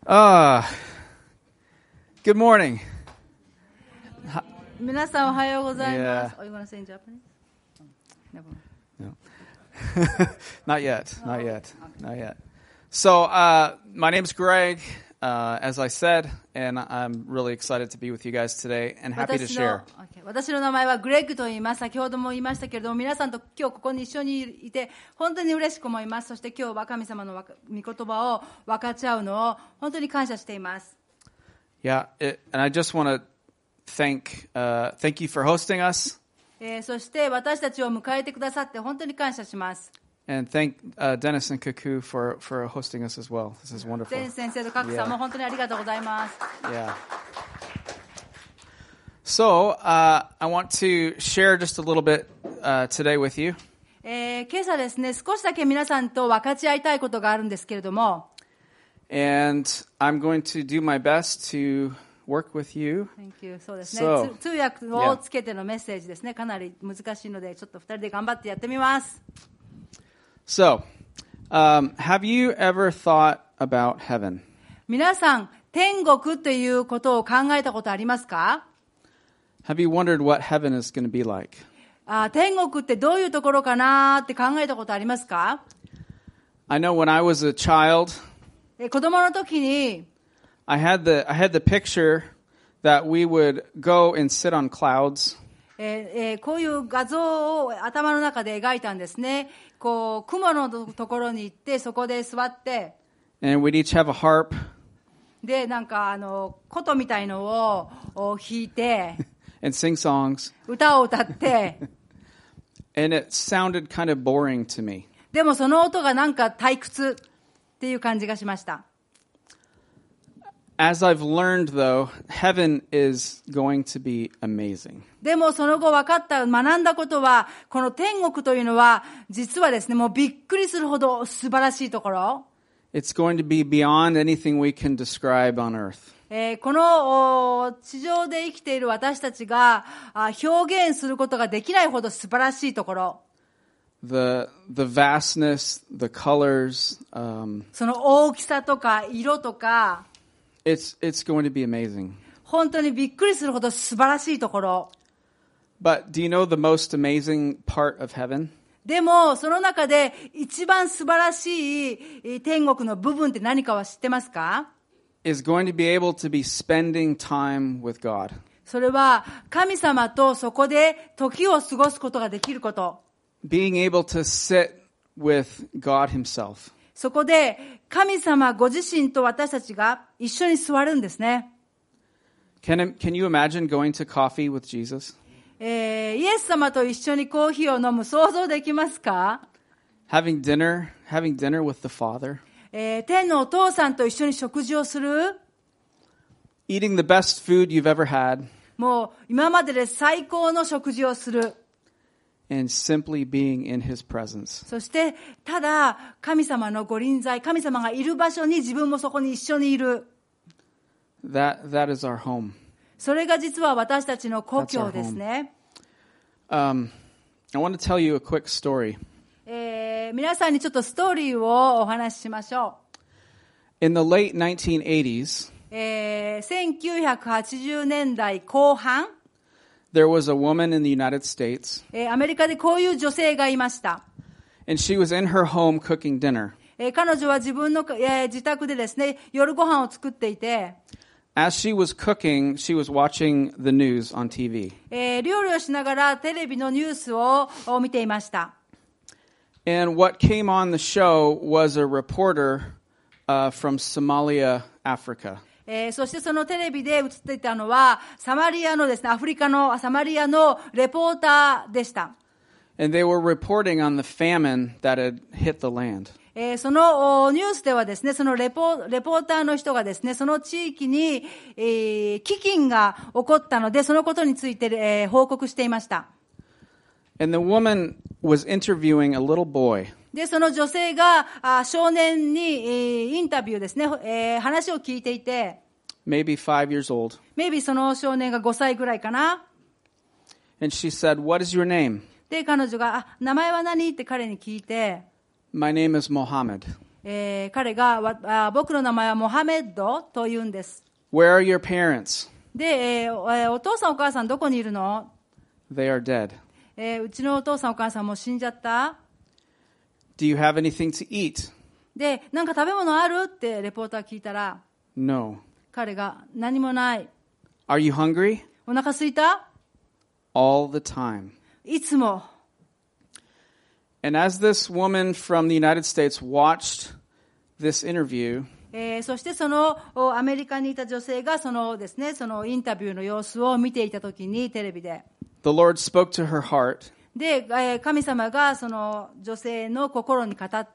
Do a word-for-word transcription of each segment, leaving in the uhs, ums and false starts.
Ah, good morning. 皆さんおはようございます。 Yeah. Are you going to say in Japanese? Never mind. No. Not yet. Not yet. Not yet. So, uh, my name's Greg, uh, as I said, and I'm really excited to be with you guys today and happy to 私 share. の, okay. 私の名前はグレッグと言います。先ほども言いましたけれども、皆さんと今日ここに一緒にいて本当に嬉しく思います。そして今日は神様の御言葉を分かち合うのを本当に感謝しています。 Yeah, it, and I just want to thank uh, thank you for hosting us, えー、そして私たちを迎えてくださって本当に感謝します。 and thank uh, Dennis and Kuku for for hosting us as well. This is wonderful. 全先生と各さんも本当にありがとうございます。 Yeah. So, uh, I want to share just a little bit uh, today with you. えー、今朝ですね、少しだけ皆さんと分かち合いたいことがあるんですけれども、 And I'm going to do my best to work with you. Thank you. そうですね。 So, つ通訳をつけてのメッセージですね。かなり難しいので、ちょっと二人で頑張ってやってみます。 So, um, have you ever thought about heaven? 皆さん、天国ということを考えたことありますか？ Have you wondered what heaven is going to be like? あ、天国ってどういうところかなって考えたことありますか？ I know when I was a child, え子供の時に、 I had the I had the picture that we would go and sit on clouds. えーえー、こういう画像を頭の中で描いたんですね。こう雲のところに行ってそこで座って、 And we'd each have a harp. でなんかあの琴みたいのをを弾いて And sing songs. 歌を歌って。 And it sounded kind of boring to me. でもその音がなんか退屈っていう感じがしました。 As I've learned, though, heaven is going to be amazing. でもその後分かった、学んだことは、この天国というのは、実はですね、もうびっくりするほど素晴らしいところ。 It's going to be beyond anything we can describe on earth. えー、この地上で生きている私たちが表現することができないほど素晴らしいところ。 The the vastness, the colors, um, その大きさとか色とか、 it's it's going to be amazing. 本当にびっくりするほど素晴らしいところ。 But do you know the most amazing part of heaven? でもその中で一番素晴らしい天国の部分って何かは知ってますか？ Is going to be able to be spending time with God. それは神様とそこで時を過ごすことができること。 Being able to sit with God himself. そこで神様ご自身と私たちが一緒に座るんですね。 Can can you imagine going to coffee with Jesus? えー、イエス様と一緒にコーヒーを飲む想像できますか？ Having dinner, having dinner with the Father. えー、天のお父さんと一緒に食事をする。 Eating the best food you've ever had. もう今までで最高の食事をする。 And simply being in his presence. そしてただ神様のご臨在、神様がいる場所に自分もそこに一緒にいる。 That that is our home. それが実は私たちの故郷ですね。 Um, I want to tell you a quick story. えー、皆さんにちょっとストーリーをお話ししましょ In the late nineteen eighties, う。えー、せんきゅうひゃくはちじゅうねんだいこう半、 there was a woman in the United States, えー、アメリカでこういう女性がいました。 and she was in her home cooking dinner. えー、彼女は自分の、えー、自宅でですね、夜ご飯を作っていて、 As she was cooking, she was watching the news on T V. えー、料理をしながらテレビのニュースをを見ていました。 And what came on the show was a reporter uh, from Somalia, Africa. えー、そしてそのテレビで映っていたのはサマリアのですね、アフリカのサマリアのレポーターでした。 And they were reporting on the famine that had hit the land. えー、そのニュースではですね、そのレポ、レポーターの人がですね、その地域に、えー、飢饉が起こったので、そのことについて、えー、報告していました。 And the woman was interviewing a little boy. で、その女性があ少年に、えー、インタビューですね、えー、話を聞いていて、 Maybe five years old. maybe その少年がごさいぐらいかな。 And she said, "What is your name?" で、彼女が、あ、名前は何って彼に聞いて、 My name is Mohammed. えー彼がわあ僕の名前はモハメッドと言うんです。 Where are your parents? で、えーおえーお父さんお母さんどこにいるの？ They are dead. えーうちのお父さんお母さんもう死んじゃった。 Do you have anything to eat? で、なんか食べ物あるってレポーター聞いたら、 No. 彼が何もない。 Are you hungry? お腹空いた？ All the time. いつも。 And as this woman from the United States watched this interview, えーそしてそのおアメリカにいた女性がそのですね、そのインタビューの様子を見ていたときにテレビで、 the Lord spoke to her heart で、えー神様がその女性の心に語って、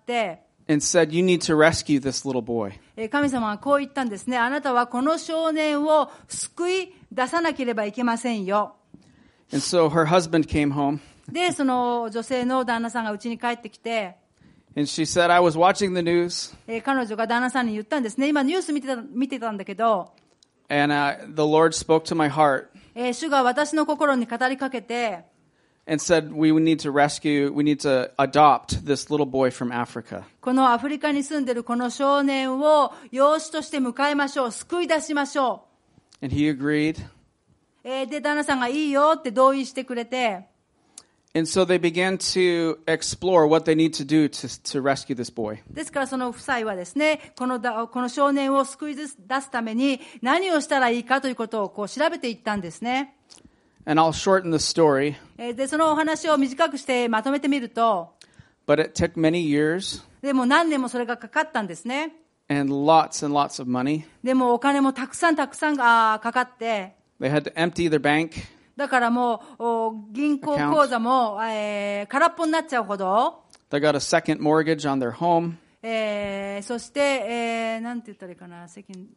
and said, you need to rescue this little boy. えー神様はこう言ったんですね。あなたはこの少年を救い出さなければいけませんよ。 And so her husband came home で、その女性の旦那さんが家に帰ってきて、 and she said, I was watching the news えー彼女が旦那さんに言ったんですね。今ニュース見てた、見てたんだけど、 and uh, the Lord spoke to my heart えー主が私の心に語りかけて、 and said, we need to rescue, we need to adopt this little boy from Africa. このアフリカに住んでいるこの少年を養子として迎えましょう。救い出しましょ And he agreed. う。えーで、旦那さんがいいよって同意してくれて、 And so they began to explore what they need to do to, to rescue this boy. ですからその夫妻はですね、このだ、この少年を救い出すために何をしたらいいかということをこう調べていったんですね。 And I'll shorten the story, えーで、そのお話を短くしてまとめてみると、 but it took many years でも何年もそれがかかったんですね。 and lots and lots of money. でもお金もたくさんたくさんあーかかって、 They had to empty their bank. だからもうお銀行口座も、えー空っぽになっちゃうほど、 They got a second mortgage on their home. えーそして、えー、なんて言ったらいいかな、責任、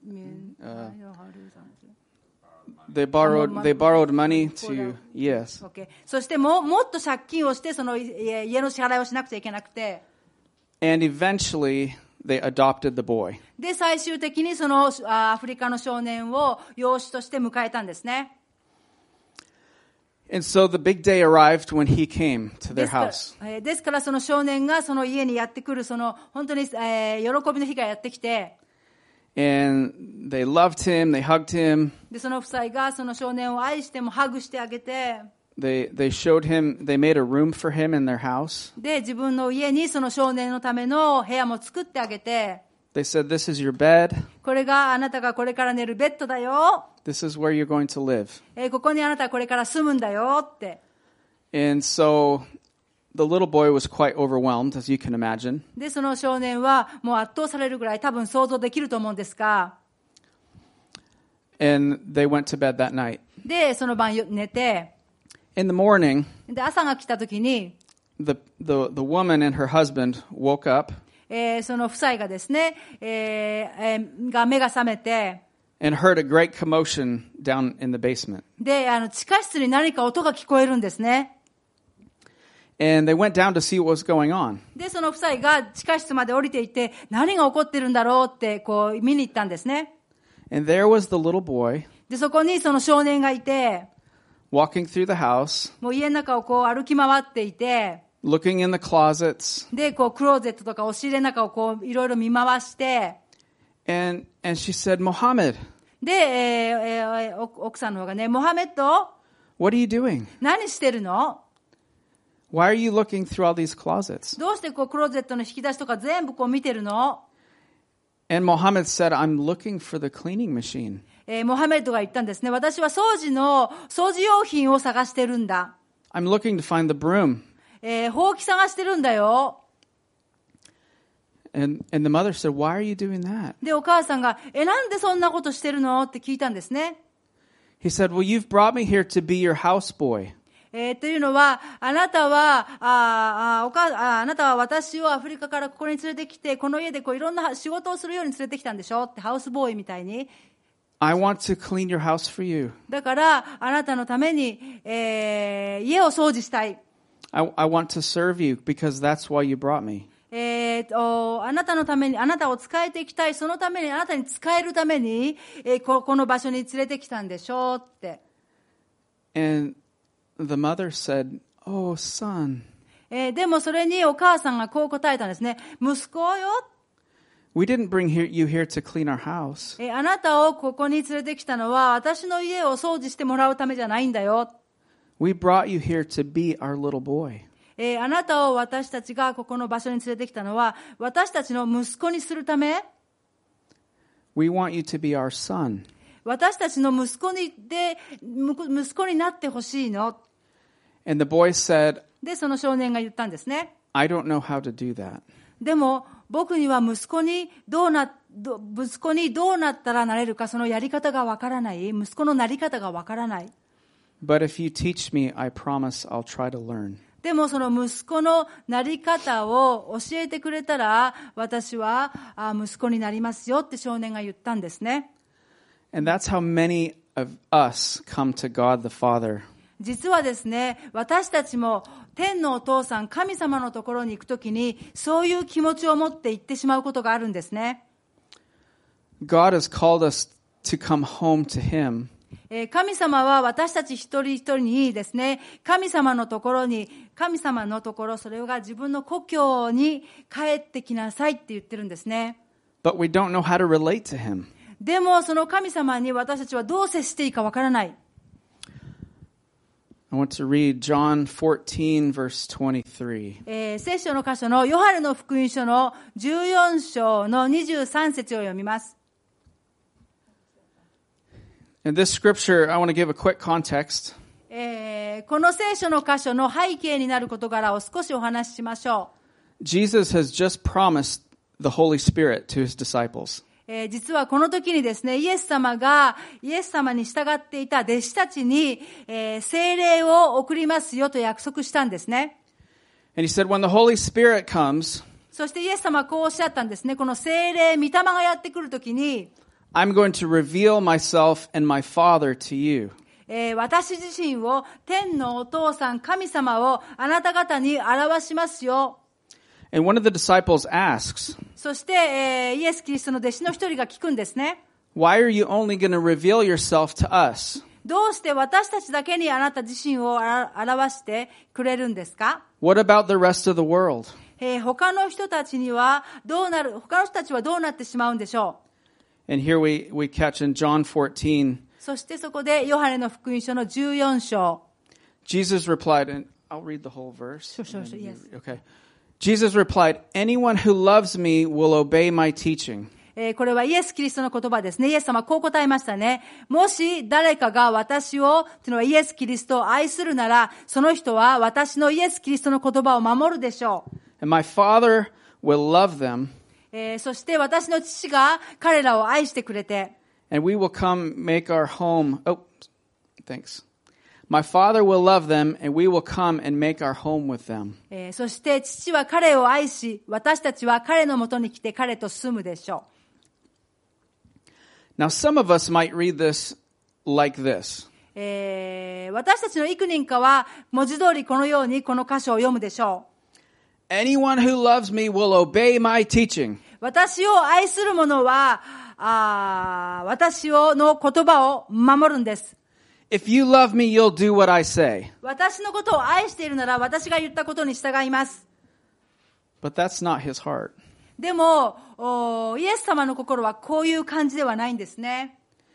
They borrowed, they borrowed money to, yes. OK。そしてももっと借金をしてそのい家の支払いをしなくちゃいけなくて、 And eventually they adopted the boy. で最終的にそのあアフリカの少年を養子として迎えたんですね。 And so the big day arrived when he came to で their すから house. えーですからその少年がその家にやってくるその本当に、えー喜びの日がやってきて、 And they loved him, they hugged him, でその夫妻がその少年を愛してもハグしてあげて、 they, they showed him, they made a room for him in their house. で自分の家にその少年のための部屋も作ってあげて、 They said, this is your bed, これがあなたがこれから寝るベッドだよ、 this is where you're going to live. えーここにあなたはこれから住むんだよって。 And so the little boy was quite overwhelmed, as you can imagine. でその少年はもう圧倒されるぐらい多分想像できると思うんですが、 And they went to bed that night. でその晩よ寝て、 In the morning, で朝が来た時に、 the, the, the woman and her husband woke up えーその夫妻がですね、えーえーが目が覚めて、 and heard a great commotion down in the basement. であの地下室に何か音が聞こえるんですね。 And they went down to see what was going on. でその夫妻が地下室まで降りていって何が起こってるんだろうってこう見に行ったんですね。 And there was the little boy でそこにその少年がいて、 walking through the house, もう家の中をこう歩き回っていて、 looking in the closets, でこうクローゼットとか押し入れの中をこういろいろ見回して、 and, and she said, Mohammed, で、えーえーお奥さんの方がね、モハメッド what are you doing? 何してるの？ Why are you looking through all these closets? どうしてこうクローゼットの引き出しとか全部こう見てるの？ And Mohammed said, I'm looking for the cleaning machine. えーモハメッドが言ったんですね。私は掃除の掃除用品を探してるんだ。 I'm looking to find the broom. えー、ほうき探してるんだよ。 And, and the mother said, why are you doing that? で、お母さんが、え、なんでそんなことしてるのって聞いたんですね。 He said, well, you've brought me here to be your houseboy. えー、というのは、あなたは、ああお母ああなたは私をアフリカからここに連れてきて、この家でこういろんな仕事をするように連れてきたんでしょって、ハウスボーイみたいに。 I want to clean your house for you. だから、あなたのために、えー、家を掃除したい。 I, I want to serve you because that's why you brought me. えーと、あなたのために、あなたを使えていきたい。そのために、あなたに使えるために、えー、こ, この場所に連れてきたんでしょって。 And the mother said, oh, son, えー、でもそれにお母さんがこう答えたんですね。息子よ。 We didn't bring here, you here to clean our house. えーあなたをここに連れてきたのは私の家を掃除してもらうためじゃないんだよ。 We brought you here to be our little boy. えーあなたを私たちがここの場所に連れてきたのは私たちの息子にするため。 We want you to be our son. 私たちの息子にで息子になってほしいの。 And the boy said, でその少年が言ったんですね。 I don't know how to do that. でも僕には息子にどうなど息子にどうなったらなれるかそのやり方がわからない。息子のなり方がわからない。 But if you teach me, I promise I'll try to learn. でもその息子のなり方を教えてくれたら私はあ息子になりますよって少年が言ったんですね。 And that's how many of us come to God the Father. 実はですね、私たちも天のお父さん、神様のところに行くときにそういう気持ちを持って行ってしまうことがあるんですね。 God has called us to come home to Him. えー神様は私たち一人一人にですね、神様のところに、神様のところ、それが自分の故郷に帰ってきなさいって言ってるんですね。 But we don't know how to relate to Him. でもその神様に私たちはどう接していいかわからない。 I want to read John fourteen, verse twenty-three. えー聖書の箇所のヨハネの福音書のじゅうよん章のにじゅうさん節を読みます。 In this scripture, I want to give a quick context. えーこの聖書の箇所の背景になる事柄を少しお話ししましょう。 Jesus has just promised the Holy Spirit to His disciples. えー実はこの時にですね、イエス様がイエス様に従っていた弟子たちに、えー聖霊を送りますよと約束したんですね。 And He said, when the Holy Spirit comes, そしてイエス様はこうおっしゃったんですね。この聖霊、御霊がやってくる時に、 I'm going to reveal myself and my Father to you. えー私自身を天のお父さん、神様をあなた方に表しますよ。 And one of the disciples asks, そして、えーイエス・キリストの弟子の一人が聞くんですね。 why are you only going to reveal yourself to us? どうして私たちだけにあなた自身をあら表してくれるんですか？ What about the rest of the world? えー他の人たちにはどうなる、他の人たちはどうなってしまうんでしょう。 And here we, we catch in John fourteen, そしてそこでヨハネの福音書のじゅうよん章。 Jesus replied, and I'll read the whole verse. Sure, sure, sure, And you- yes. Okay. Jesus replied, anyone who loves me will obey my teaching. えーこれはイエス・キリストの言葉ですね。イエス様はこう答えましたね。もし誰かが私を、というのはイエス・キリストを愛するなら、その人は私のイエス・キリストの言葉を守るでしょう。 And my Father will love them, えーそして私の父が彼らを愛してくれて、 and we will come make our home. Oh, thanks. My Father will love them, and we will come and make our home with them. えーそして父は彼を愛し、私たちは彼のもとに来て彼と住むでしょ Now, some of us might read this like this. う。えー私たちの幾人かは文字通りこのようにこの箇所を読むでしょう。 Anyone who loves me will obey my teaching. 私を愛する者は、あー私をの言葉を守るんです。 If you love me, you'll do what I say. 私のことを愛しているなら私が言ったことに従います。 But that's not his heart. でも、おイエス様の心はこういう感じではないんですね。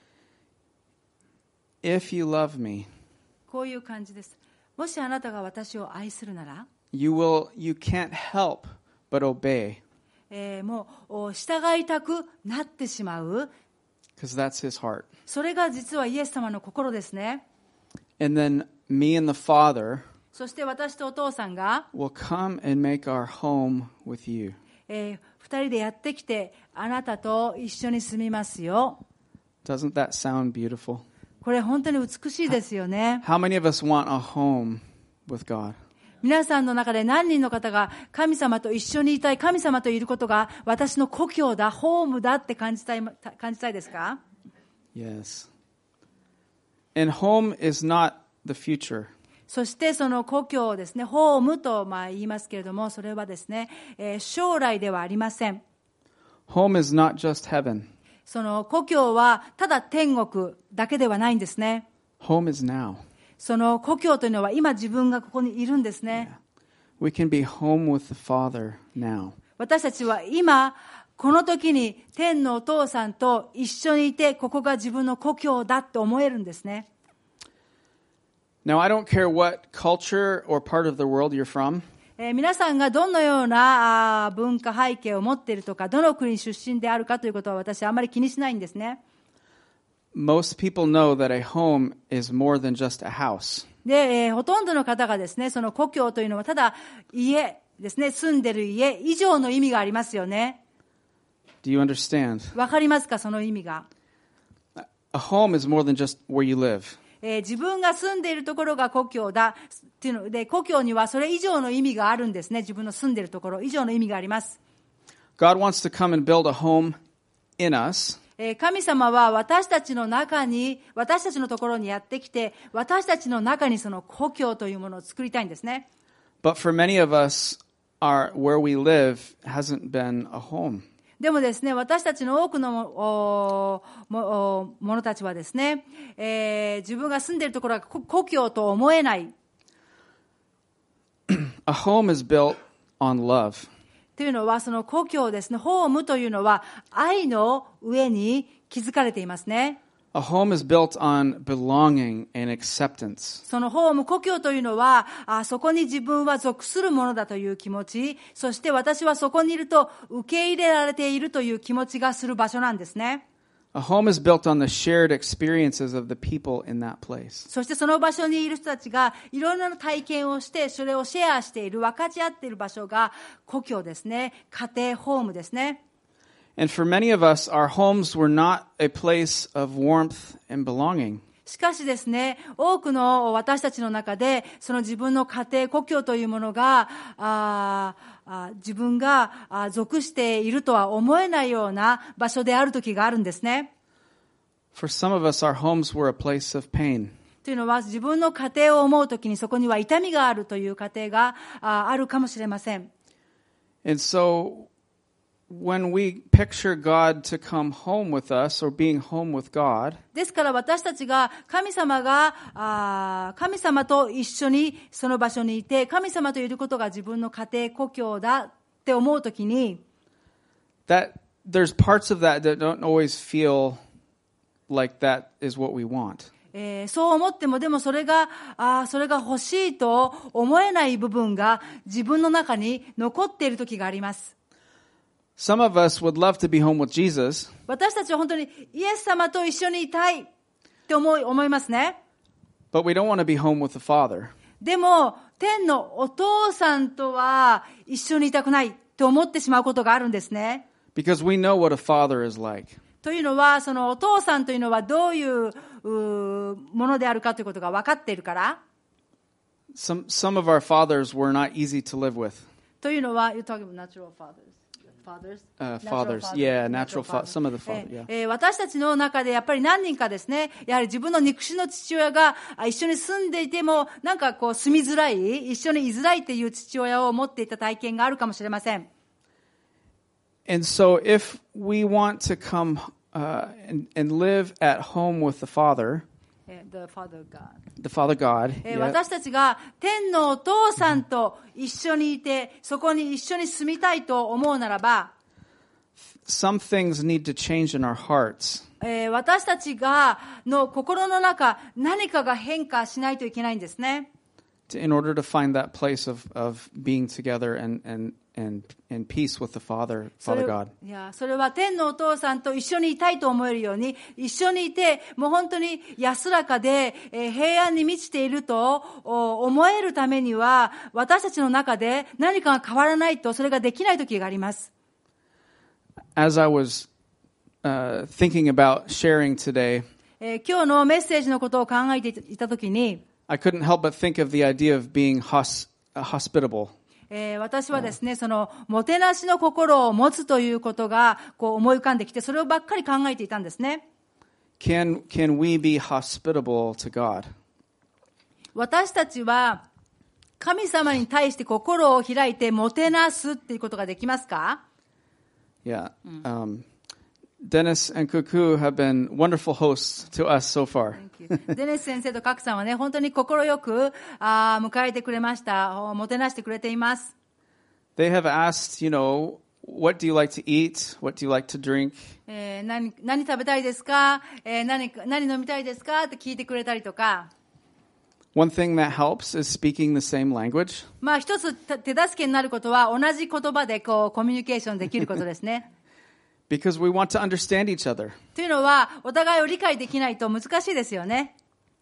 If you love me, こういう感じです。もしあなたが私を愛するなら、 you will, you can't help but obey, えーもうお従いたくなってしまう。 because that's his heart. それが実はイエス様の心ですね。 And then me and the Father そして私とお父さんが、 will come and make our home with you. えー二人でやってきてあなたと一緒に住みますよ。 Doesn't that sound beautiful? これ本当に美しいですよね。 How many of us want a home with God? 皆さんの中で何人の方が神様と一緒にいたい、神様といることが私の故郷だ、ホームだって感じたい、感じたいですか？ Yes. And home is not the future. そしてその故郷をですね、ホームとまあ言いますけれども、それはですね、えー将来ではありません。 Home is not just heaven. その故郷はただ天国だけではないんですね。 Home is now. その故郷というのは今自分がここにいるんですね。 We can be home with the Father now. 私たちは今この時に天のお父さんと一緒にいて、ここが自分の故郷だって思えるんですね。 Now, I don't care what culture or part of the world you're from. えー、皆さんがどのようなあ文化背景を持っているとか、どの国出身であるかということは私はあまり気にしないんですね。 Most people know that a home is more than just a house. で、えー、ほとんどの方がですね、その故郷というのはただ家ですね、住んでる家以上の意味がありますよね。 Do you understand? わかりますか、その意味が。 A home is more than just where you live. えー、自分が住んでいるところが故郷だっていうので、故郷にはそれ以上の意味があるんですね。自分の住んでいるところ以上の意味があります。 God wants to come and build a home in us. えー、神様は私たちの中に、私たちのところにやってきて、私たちの中にその故郷というものを作りたいんですね。 But for many of us, our where we live hasn't been a home. でもですね、私たちの多くのもも者たちはですね、えー、自分が住んでいるところが故郷と思えない。 A home is built on love. というのは、その故郷ですね、ホームというのは愛の上に築かれていますね。 A home is built on belonging and acceptance. そのホーム、故郷というのは、あそこに自分は属するものだという気持ち、そして私はそこにいると受け入れられているという気持ちがする場所なんですね。 A home is built on the shared experiences of the people in that place. そしてその場所にいる人たちがいろいろな体験をして、それをシェアしている、分かち合っている場所が故郷ですね。家庭、ホームですね。 And for many of us, our homes were not a place of warmth and belonging. しかしですね、多くの私たちの中で、その自分の家庭、故郷というものが、ああ自分があ属しているとは思えないような場所である時があるんですね。 For some of us, our homes were a place of pain. というのは、自分の家庭を思うときにそこには痛みがあるという家庭が あ, あるかもしれません。 And so, when we picture God to come home with us or being home with God, ですから私たちが神様があ神様と一緒にその場所にいて、神様といることが自分の家庭、故郷だって思うときに、 that there's parts of that that don't always feel like that is what we want. えー、そう思ってもでもそれがあそれが欲しいと思えない部分が自分の中に残っているときがあります。 Some of us would love to be home with Jesus, 私たちは本当にイエス様と一緒にいたいって思い、思いますね。 but we don't want to be home with the Father. でも天のお父さんとは一緒にいたくないと思ってしまうことがあるんですね。 Because we know what a father is like. というのは、そのお父さんというのはどういううものであるかということが分かっているから。 Some some of our fathers were not easy to live with. というのは、you're talking about natural fathers?Fathers? Uh, fathers, yeah, natural fathers. Some of the fathers, yeah. えー、私たちの中でやっぱり何人かですね、やはり自分の肉親の父親が一緒に住んでいても、なんかこう住みづらい、一緒に居づらいという父親を持っていた体験があるかもしれません。 And so if we want to come uh, and, and live at home with the Father, The Father God. the Father God, えー yeah, 私たちが天のお父さんと一緒にいて、そこに一緒に住みたいと思うならば、 some things need to change in our hearts. えー私たちがの心の中、何かが変化しないといけないんですね。 To, in order to find that place of, of being together and, and, and, and peace with the Father, それ Father God. いやそれは天のお父さんと一緒にいたいと思えるように、一緒にいてもう本当に安らかで、えー平安に満ちているとお思えるためには、私たちの中で何かが変わらないとそれができない時があります。 As I was uh, thinking about sharing today, えー今日のメッセージのことを考えていた時に、 I couldn't help but think of the idea of being hos- uh, hospitable. えー私はですね、そのもてなしの心を持つということがこう思い浮かんできて、それをばっかり考えていたんですね。 Can, can we be hospitable to God? 私たちは神様に対して心を開いてもてなすっていうことができますか？ Yeah. Um, Dennis and Kuku have been wonderful hosts to us so far. デネス先生とカクさんはね、本当に心よくあ迎えてくれました。もてなしてくれています。 They have asked, you know, what do you like to eat? What do you like to drink? えー、何、何食べたいですか、えー、何、何飲みたいですかって聞いてくれたりとか。 One thing that helps is speaking the same language. まあ一つ手助けになることは同じ言葉でこうコミュニケーションできることですね。 Because we want to understand each other. というのはお互いを理解できないと難しいですよね。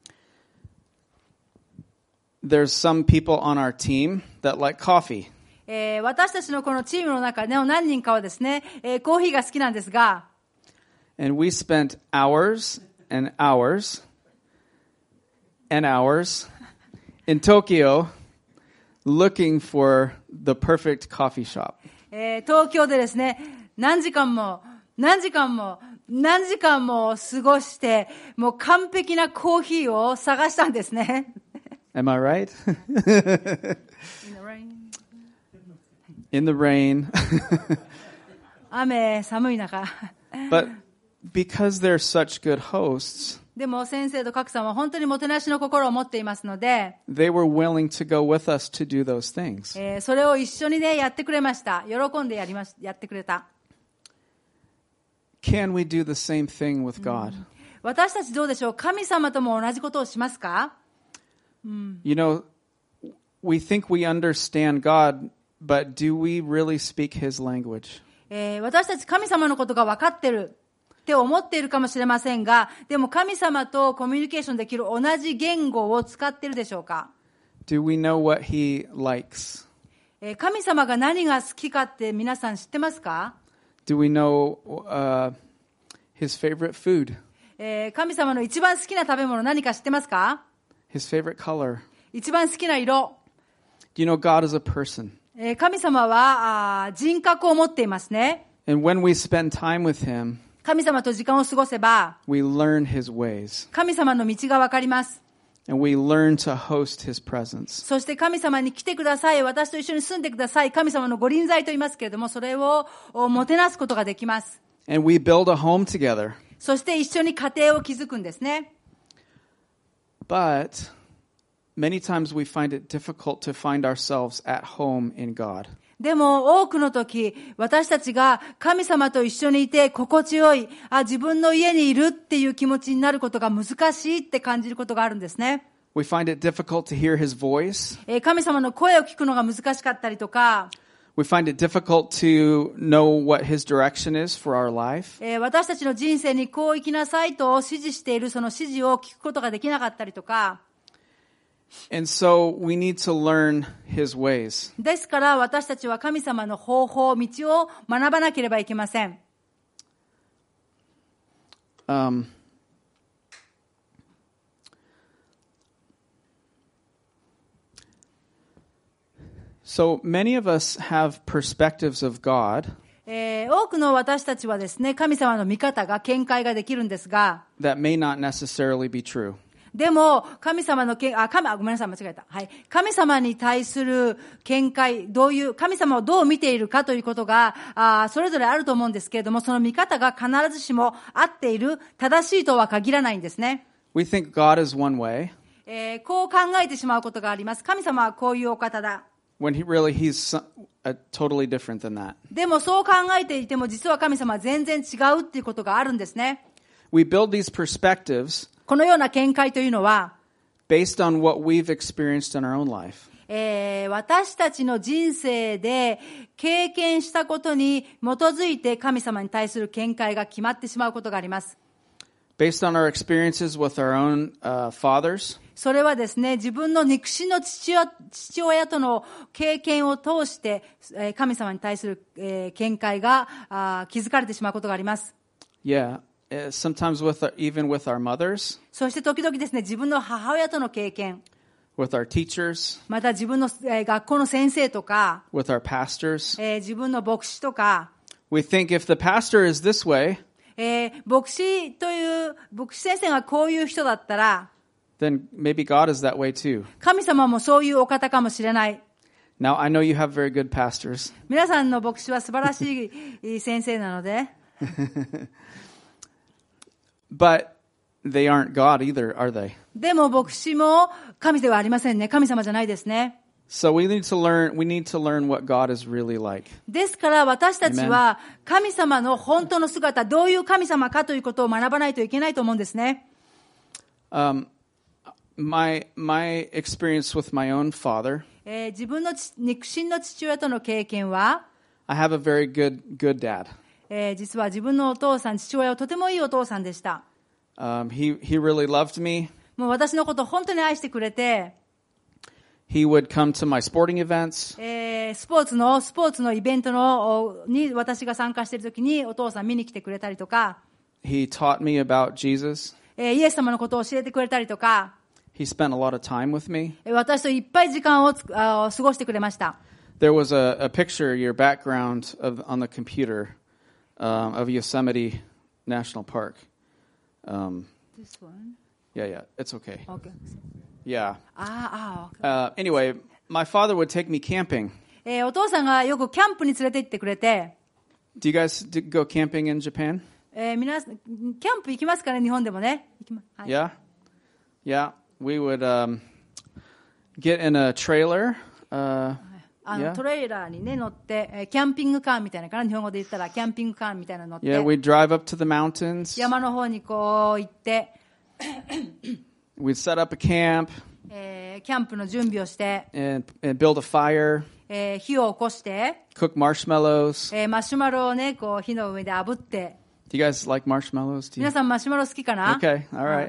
There's some people on our team that like coffee. えー、私たちのこのチームの中での何人かはですね、えー、コーヒーが好きなんですが、 And we spent hours and hours and hours in Tokyo looking for the perfect coffee shop. えー、東京でですね、何時間も何時間も何時間も過ごして、もう完璧なコーヒーを探したんですね。 Am I right? In the rain. In the rain. 雨、寒い中。 But because they're such good hosts, でも先生と賀来さんは本当にもてなしの心を持っていますので、 they were willing to go with us to do those things. えー、それを一緒にね、やってくれました。喜んでやりまし、やってくれた。 Can we do the same thing with God? 私たちどうでしょう？神様とも同じことをしますか？ You know, we think we understand God, but do we really speak His language? えー、私たち神様のことが分かってるって思っているかもしれませんが、でも神様とコミュニケーションできる同じ言語を使っているでしょうか？ Do we know what He likes? えー、神様が何が好きかって皆さん知ってますか？ Do we know uh, His favorite food? えー、神様の一番好きな食べ物何か知ってますか？ His favorite color? 一番好きな色。 Do you know God is a person? えー、神様はあ人格を持っていますね。 And when we spend time with Him, 神様と時間を過ごせば、 we learn His ways. 神様の道がわかります。 And we learn to host His presence. そして神様に来てください。私と一緒に住んでください。神様のご臨在と言いますけれども、それをもてなすことができます。 And we build a home together. そして一緒に家庭を築くんですね。 But many times we find it difficult to find ourselves at home in God. でも多くの時、私たちが神様と一緒にいて心地よい、あ、自分の家にいるっていう気持ちになることが難しいって感じることがあるんですね。 We find it difficult to hear His voice. えー、神様の声を聞くのが難しかったりとか、 We find it difficult to know what His direction is for our life. えー、私たちの人生にこう生きなさいと指示しているその指示を聞くことができなかったりとか、 And so we need to learn His ways. ですから私たちは神様の方法、道を学ばなければいけません。 Um, so many of us have perspectives of God えー、多くの私たちはですね、神様の見方が見解ができるんですが、 that may not necessarily be true. でも、神様のけ、あ、神、あ、ごめんなさい、間違えた。はい。神様に対する見解、どういう、神様をどう見ているかということが、あ、それぞれあると思うんですけれども、その見方が必ずしも合っている、正しいとは限らないんですね。 We think God is one way, えー、こう考えてしまうことがあります。神様はこういうお方だ。 when he really he's so- uh, totally different than that. でもそう考えていても、実は神様は全然違うっていうことがあるんですね。 We build these perspectives このような見解というのは、 based on what we've experienced in our own life. えー、私たちの人生で経験したことに基づいて神様に対する見解が決まってしまうことがあります。 Based on our experiences with our own uh, fathers, それはですね、自分の肉親の父親、父親との経験を通して、えー、神様に対する、えー、見解があ築かれてしまうことがあります。 yeah, uh, sometimes with our, even with our mothers, そして時々ですね、自分の母親との経験、 with our teachers, また自分の、えー、学校の先生とか、 with our pastors. えー、自分の牧師とか、 We think if the pastor is this way, えー、牧師という牧師先生がこういう人だったら、 then maybe God is that way too. 神様もそういうお方かもしれない。 Now, I know you have very good pastors, 皆さんの牧師は素晴らしい先生なので、 but they aren't God either, are they? でも牧師も神ではありませんね。神様じゃないですね。 So we need to learn, we need to learn what God is really like. ですから私たちは神様の本当の姿、どういう神様かということを学ばないといけないと思うんですね。 Um, my, my experience with my own father, えー自分のち肉親の父親との経験は、 I have a very good, good dad. えー実は自分のお父さん、父親はとてもいいお父さんでした。 Um, he, he really loved me. もう私のことを本当に愛してくれて、 He would come to my sporting events. えースポーツの、スポーツのイベントのおに私が参加しているときにお父さん見に来てくれたりとか、 He taught me about Jesus. えーイエス様のことを教えてくれたりとか、 He spent a lot of time with me. えー私といっぱい時間をつあ過ごしてくれました。 There was a, a picture, your background of on the computer um, of Yosemite National Park. Um, This one? yeah, yeah, it's okay. Okay. Yeah. あーあー、 Uh, anyway, my father would take me camping. えーお父さんがよくキャンプに連れて行ってくれて、 Do you guys d- go camping in Japan? えー、皆さんキャンプ行きますかね、日本でもね。行きまはい Yeah? Yeah. We would um, get in a trailer. Uh, あの Yeah. トレーラーに、ね、乗って、えーキャンピングカーみたいなかな、日本語で言ったらキャンピングカーみたいなの乗って、 yeah, we'd drive up to the mountains. 山の方にこう行って、 We'd set up a camp えーキャンプの準備をして、 and, and build a fire, えー火を起こして、 cook marshmallows. えーマシュマロをね、こう火の上で炙って、 Do you guys like marshmallows? Do you? 皆さんマシュマロ好きかな？ Okay, all right.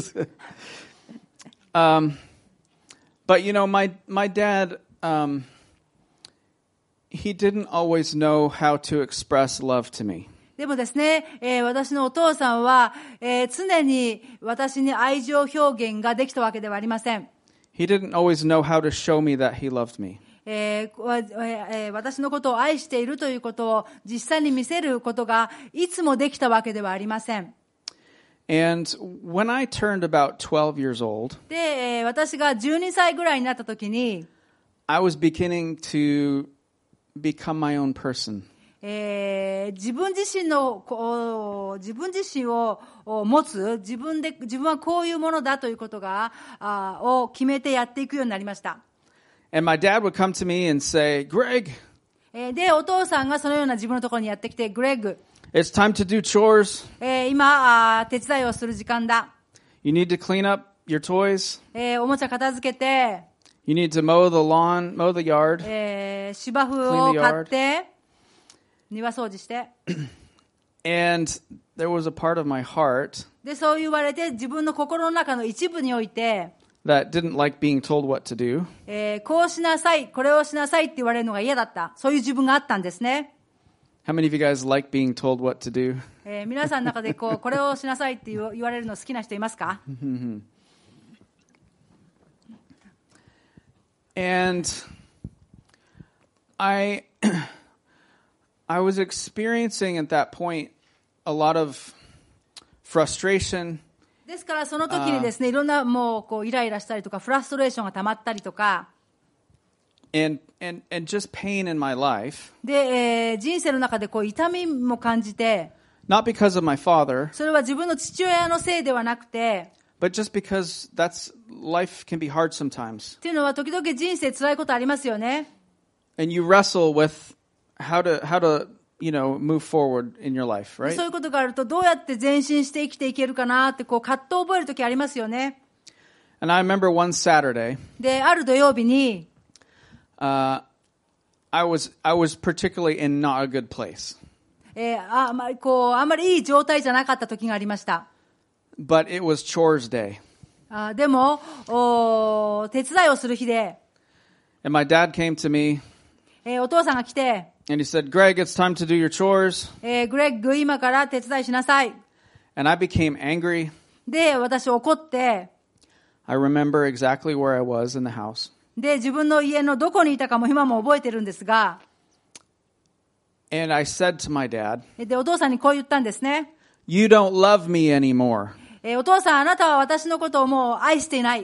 um, but you know, my my dad, um, he didn't always know how to express love to me. でもですね、えー私のお父さんは、えー常に私に愛情表現ができたわけではありません。 He didn't always know how to show me that he loved me. えーわえー私のことを愛しているということを実際に見せることがいつもできたわけではありません。 And when I turned about twelve years old, で、えー私がじゅうにさいぐらいになった時に、 I was beginning to become my own person. えー自分自身のこう自分自身をを持つ、自分で自分はこういうものだということがあを決めてやっていくようになりました。 And my dad would come to me and say, Greg, えーで、お父さんがそのような自分のところにやってきて、グレッグ、 it's time to do chores. えー今あー手伝いをする時間だ。 You need to clean up your toys. えーおもちゃ片付けて、 You need to mow the lawn, mow the yard. えー芝生を買って、庭掃除して、 And there was a part of my heart で、そう言われて自分の心の中の一部において、 that didn't like being told what to do. えーこうしなさい、これをしなさいって言われるのが嫌だった。そういう自分があったんですね。 How many of you guys like being told what to do? えー皆さんの中でこう、これをしなさいって言わ言われるの好きな人いますか？ And I I was experiencing at that point a lot of frustration. ですからその時にですね、いろんなもうこうイライラしたりとか、フラストレーションが溜まったりとか、 And, and, and just pain in my life, で、えー人生の中でこう痛みも感じて、 not because of my father, それは自分の父親のせいではなくて、 but just because that's life can be hard sometimes. っていうのは時々人生辛いことありますよね。 And you wrestle with how to, how to, you know, move forward in your life, で right? そういうことがあるとどうやって前進して生きていけるかなってこう葛藤を覚える時ありますよね。 And I remember one Saturday, で、ある土曜日に、 uh, I was, I was particularly in not a good place, えーああまりこうあんまりいい状態じゃなかった時がありました。 but it was chores day. あでもお手伝いをする日で、 And my dad came to me えーお父さんが来て、 and he said, Greg, it's time to do your chores. えーグレッグ今から手伝いしなさい。 And I became angry. で、私怒って、 I remember exactly where I was in the house. で、自分の家のどこにいたかも今も覚えてるんですが、 And I said to my dad, で、お父さんにこう言ったんですね。 you don't love me anymore. えーお父さん、あなたは私のことをもう愛していない。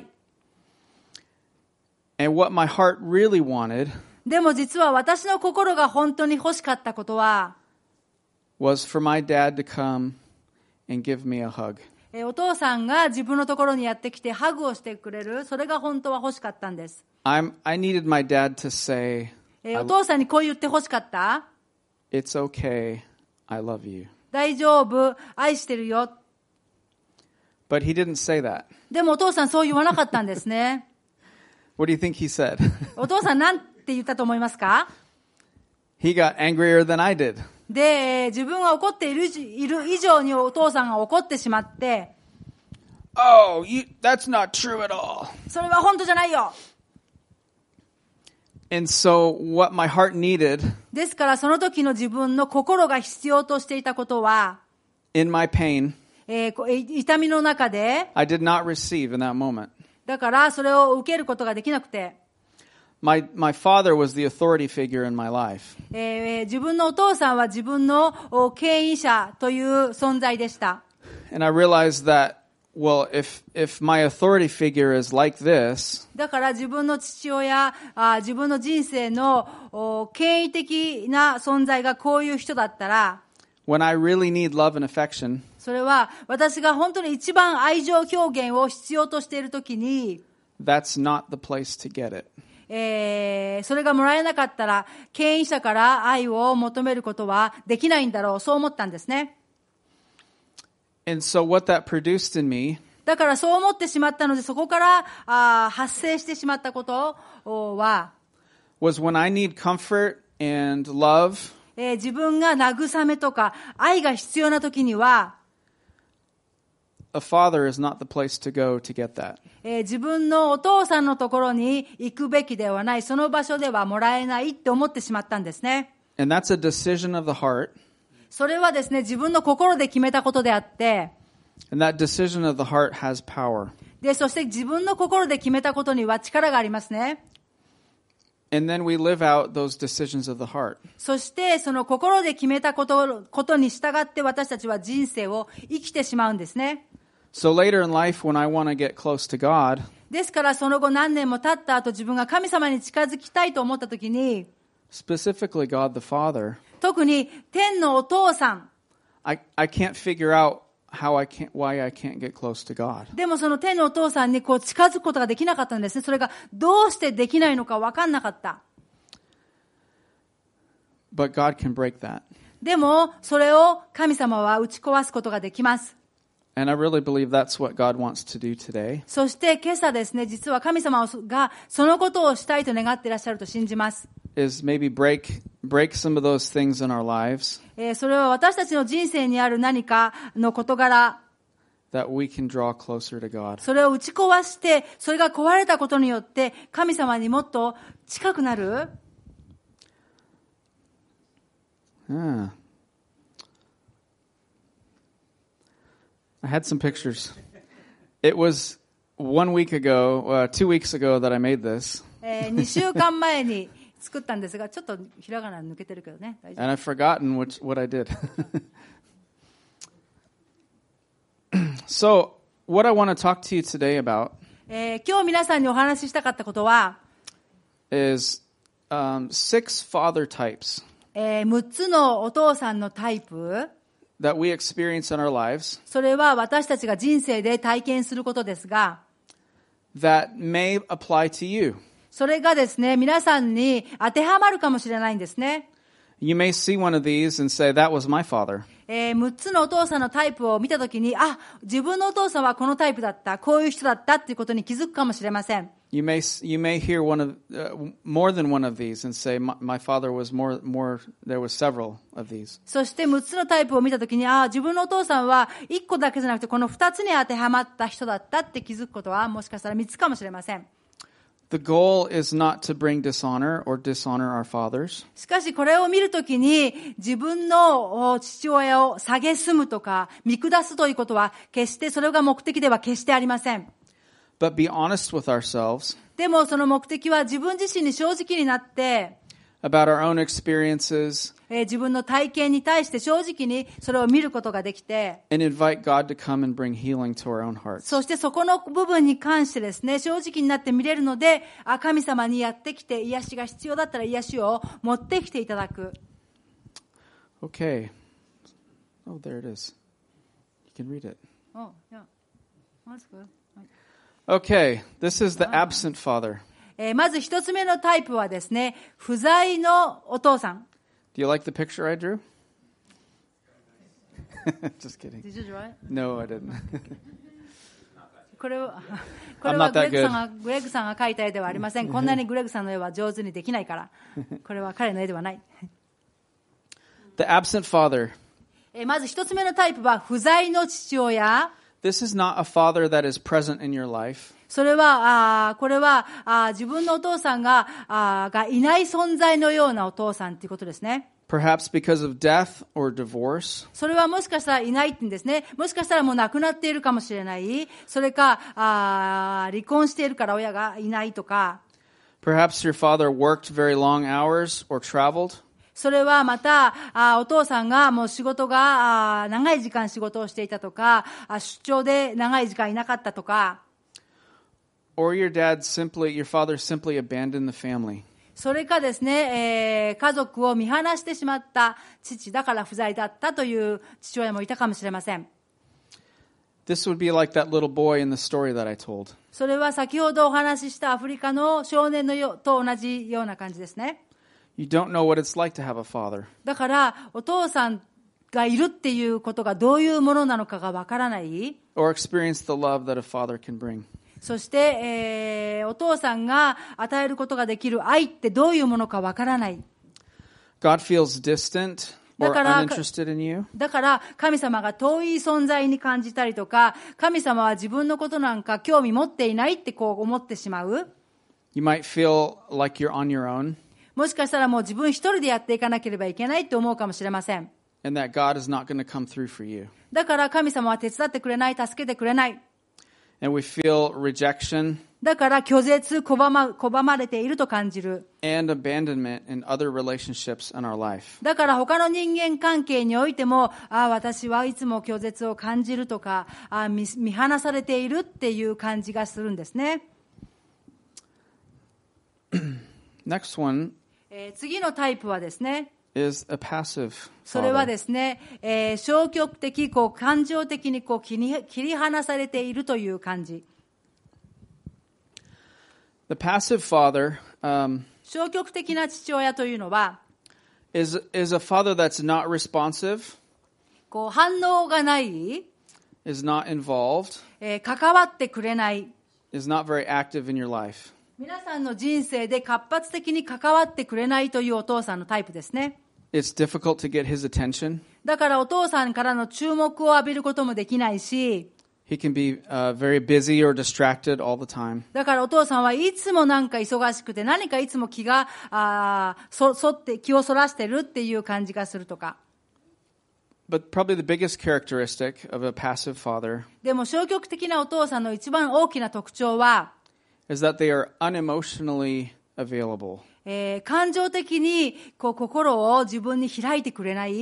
And what my heart really wanted でも実は私の心が本当に欲しかったことは、 was for my dad to come and give me a hug. えーお父さんが自分のところにやってきてハグをしてくれる、それが本当は欲しかったんです。 I'm, I needed my dad to say, えーお父さんにこう言って欲しかった。 It's okay, I love you. 大丈夫、愛してるよ。 But he didn't say that. でもお父さんそう言わなかったんですね。 What do you think he said? お父さんなんて言ったと思いますか？ He got angrier than I did. で、えー自分が怒っている、いる以上にお父さんが怒ってしまって、 Oh, you, that's not true at all. それは本当じゃないよ。 And so what my heart needed ですからその時の自分の心が必要としていたことは、 in my pain, えーこい痛みの中で、 I did not receive in that moment. だからそれを受けることができなくて、 My, my father was the authority figure in my life. えー自分のお父さんは自分のお牽引者という存在でした。 And I realized that, well, if, if my authority figure is like this, だから自分の父親、あ自分の人生のお権威的な存在がこういう人だったら、 when I really need love and affection, それは私が本当に一番愛情表現を必要としているときに、 that's not the place to get it. えーそれがもらえなかったら、権威者から愛を求めることはできないんだろう、そう思ったんですね。 And so what that produced in me だからそう思ってしまったので、そこからあ発生してしまったことは、 was when I need comfort and love, えー自分が慰めとか愛が必要な時には、 a father is not the place to go to get that. えー自分のお父さんのところに行くべきではない、その場所ではもらえないって思ってしまったんですね。 And that's a decision of the heart. それはですね、自分の心で決めたことであって、 And that decision of the heart has power. で、そして自分の心で決めたことには力がありますね。 And then we live out those decisions of the heart. そしてその心で決めたこと、ことに従って私たちは人生を生きてしまうんですね。 So later in life, when I want to get close to God, ですからその後何年も経った後、自分が神様に近づきたいと思った時に、 specifically God the Father, 特に天のお父さん、 I, I can't figure out how I can't, why I can't get close to God. でもその天のお父さんにこう近づくことができなかったんですね。それがどうしてできないのか分かんなかった。 But God can break that. でもそれを神様は打ち壊すことができます。 And I really believe that's what God wants to do today. そして今朝ですね、実は神様がそのことをしたいと願っていらっしゃると信じます。 Is maybe break break some of those things in our lives えーそれは私たちの人生にある何かの事柄、 that we can draw closer to God. それを打ち壊して、それが壊れたことによって神様にもっと近くなる。 Ah. I had some pictures. It was one week ago, uh, two weeks ago that I made this. えー、にしゅうかんまえに作ったんですが、ちょっとひらがな抜けてるけどね。大丈夫。 And I've forgotten what, what I did. So, what I want to talk to you today about えー今日皆さんにお話ししたかったことは、 is um, six father types えー、むっつのお父さんのタイプ、 that we experience in our lives それは私たちが人生で体験することですが、 that may apply to you. それがですね、皆さんに当てはまるかもしれないんですね。 You may see one of these and say, that was my father. えー、むっつのお父さんのタイプを見たときに、あ、自分のお父さんはこのタイプだった、こういう人だったっていうことに気づくかもしれません。 You may you may hear one of uh, more than one of these and say, my, my father was more more. There was several of these. そしてむっつのタイプを見たときに、あ、自分のお父さんはいっこだけじゃなくてこのふたつに当てはまった人だったって気づくことはもしかしたらみっつかもしれません。 The goal is not to bring dishonor or dishonor our fathers. しかしこれを見るときに自分のお父親を蔑むとか見下すということは決してそれが目的では決してありません。 But be honest with ourselves でもその目的は自分自身に正直になって、 about our own experiences えー自分の体験に対して正直にそれを見ることができて、 and invite God to come and bring healing to our own hearts. そしてそこの部分に関してですね、正直になって見れるので、あ、神様にやってきて癒しが必要だったら癒しを持ってきていただく。 Okay. Oh, there it is. You can read it. Oh, yeah. That's good. Okay, this is the absent father. えーまず一つ目のタイプはですね、不在のお父さん。 Do you like the picture I drew? Just kidding. Did you draw it? No, I didn't. これは、これはグレッグさんが、グレッグさんが描いた絵ではありません。こんなにグレッグさんの絵は上手にできないから。これは彼の絵ではない。 The absent father. えーまず一つ目のタイプは不在の父親。 This is not a father that is present in your life. それは、あこれはあ自分のお父さんがあがいない存在のようなお父さんということですね。 Perhaps because of death or divorce. それはもしかしたらいないって言うんですね。もしかしたらもう亡くなっているかもしれない。それか、あ離婚しているから親がいないとか。 Perhaps your father worked very long hours or traveled. それはまた、あお父さんがもう仕事があ長い時間仕事をしていたとか、あ出張で長い時間いなかったとか。 Or your dad simply, your father simply abandoned the family. それかですね、えー、家族を見放してしまった父だから不在だったという父親もいたかもしれません。 This would be like that little boy in the story that I told. それは先ほどお話ししたアフリカの少年のよと同じような感じですね。 You don't know what it's like to have a father. だからお父さんがいるっていうことがどういうものなのかがわからない。 Or experience the love that a father can bring. そして、えー、お父さんが与えることができる愛ってどういうものかわからない。 God feels distant or uninterested in you. だから神様が遠い存在に感じたりとか、神様は自分のことなんか興味持っていないってこう思ってしまう。 You might feel like you're on your own. もしかしたらもう自分一人でやっていかなければいけないって思うかもしれません。 And that God is not going to come through for you. だから神様は手伝ってくれない、助けてくれない。 And we feel rejection だから拒絶、拒ま、拒まれていると感じる。 and abandonment in other relationships in our life. だから他の人間関係においても、あ私はいつも拒絶を感じるとか、あ 見, 見放されているっていう感じがするんですね。 Next one えー、次のタイプはですね、 is a passive それは father. ですね、えー、消極的、こう感情的にこう切り、切り離されているという感じ。 The passive father um, 消極的な父親というのは、 is is a father that's not responsive, こう反応がない、 is not involved, えー、関わってくれない。 is not very active in your life. 皆さんの人生で活発的に関わってくれないというお父さんのタイプですね。 It's difficult to get his attention. だからお父さんからの注目を浴びることもできないし、 He can be uh, very busy or distracted all the time. だからお父さんはいつもなんか忙しくて、何かいつも気があそそって気をそらしてるっていう感じがするとか。 But probably the biggest characteristic of a passive father でも消極的なお父さんの一番大きな特徴は、 is that they are unemotionally available. えー、感情的にこう心を自分に開いてくれない。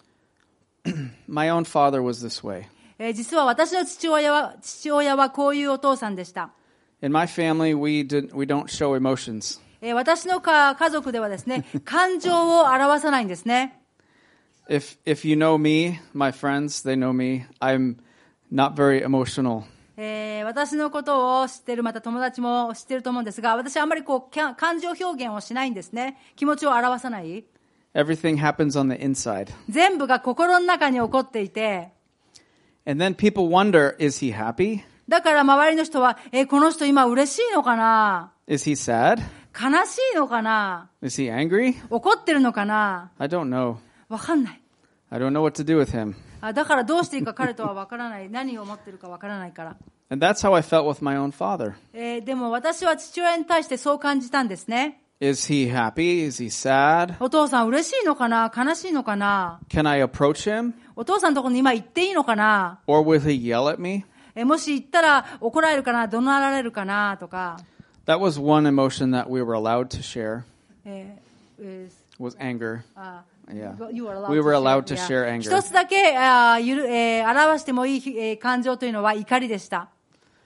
My own father was this way. えー、実は私の父親は父親はこういうお父さんでした。 In my family, we did we don't show emotions. えー、私のか家族ではですね、感情を表さないんですね。 If if you know me, my friends, they know me. I'm not very emotional. えー、私のことを知っている、また友達も知っていると思うんですが、私はあんまりこう感情表現をしないんですね。気持ちを表さない。 Everything happens on the inside. 全部が心の中に起こっていて、 And then people wonder, is he happy? だから周りの人は、えー、この人今嬉しいのかな？ Is he sad? 悲しいのかな？ Is he angry? 怒ってるのかな？ I don't know. わかんない。 I don't know what to do with him. あだからどうしていいか彼とはわからない。何を思ってるかわからないから。 And that's how I felt with my own father. えー、でも私は父親に対してそう感じたんですね。 Is he happy? Is he sad? お父さん嬉しいのかな？悲しいのかな？ Can I approach him? お父さんのところに今行っていいのかな？ Or will he yell at me? えもし行ったら怒られるかな？怒鳴られるかな？とか。 That was one emotion that we were allowed to share. えー、 was anger. あ Yeah. You were allowed We were to allowed to share. share anger. 一つだけあゆる、えー、表してもいい、えー、感情というのは怒りでした。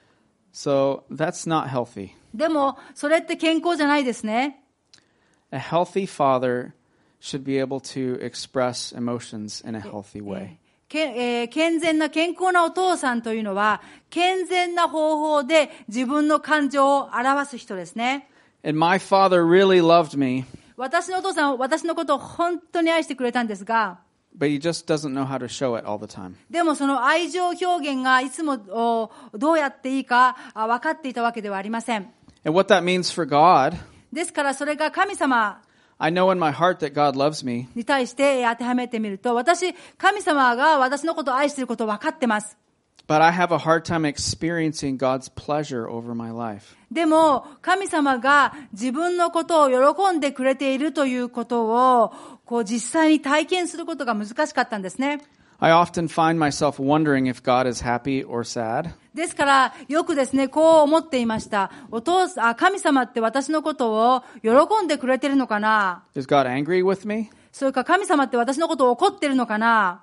So that's not healthy. でもそれって健康じゃないですね。 A healthy father should be able to express emotions in a healthy way. けえー健全な健康なお父さんというのは、健全な方法で自分の感情を表す人ですね。 And my father really loved me, 私のお父さんは私のことを本当に愛してくれたんですが、 but he just doesn't know how to show it all the time. でもその愛情表現がいつもおどうやっていいかあ分かっていたわけではありません。 And what that means for God, ですからそれが神様 I know in my heart that God loves me, に対して当てはめてみると、私、神様が私のことを愛していることを分かってます。 but I have a hard time experiencing God's pleasure over my life. でも、神様が自分のことを喜んでくれているということを、こう実際に体験することが難しかったんですね。 I often find myself wondering if God is happy or sad. ですから、よくですね、こう思っていました。お父さん、あ、神様って私のことを喜んでくれてるのかな？ Is God angry with me? それか神様って私のことを怒ってるのかな？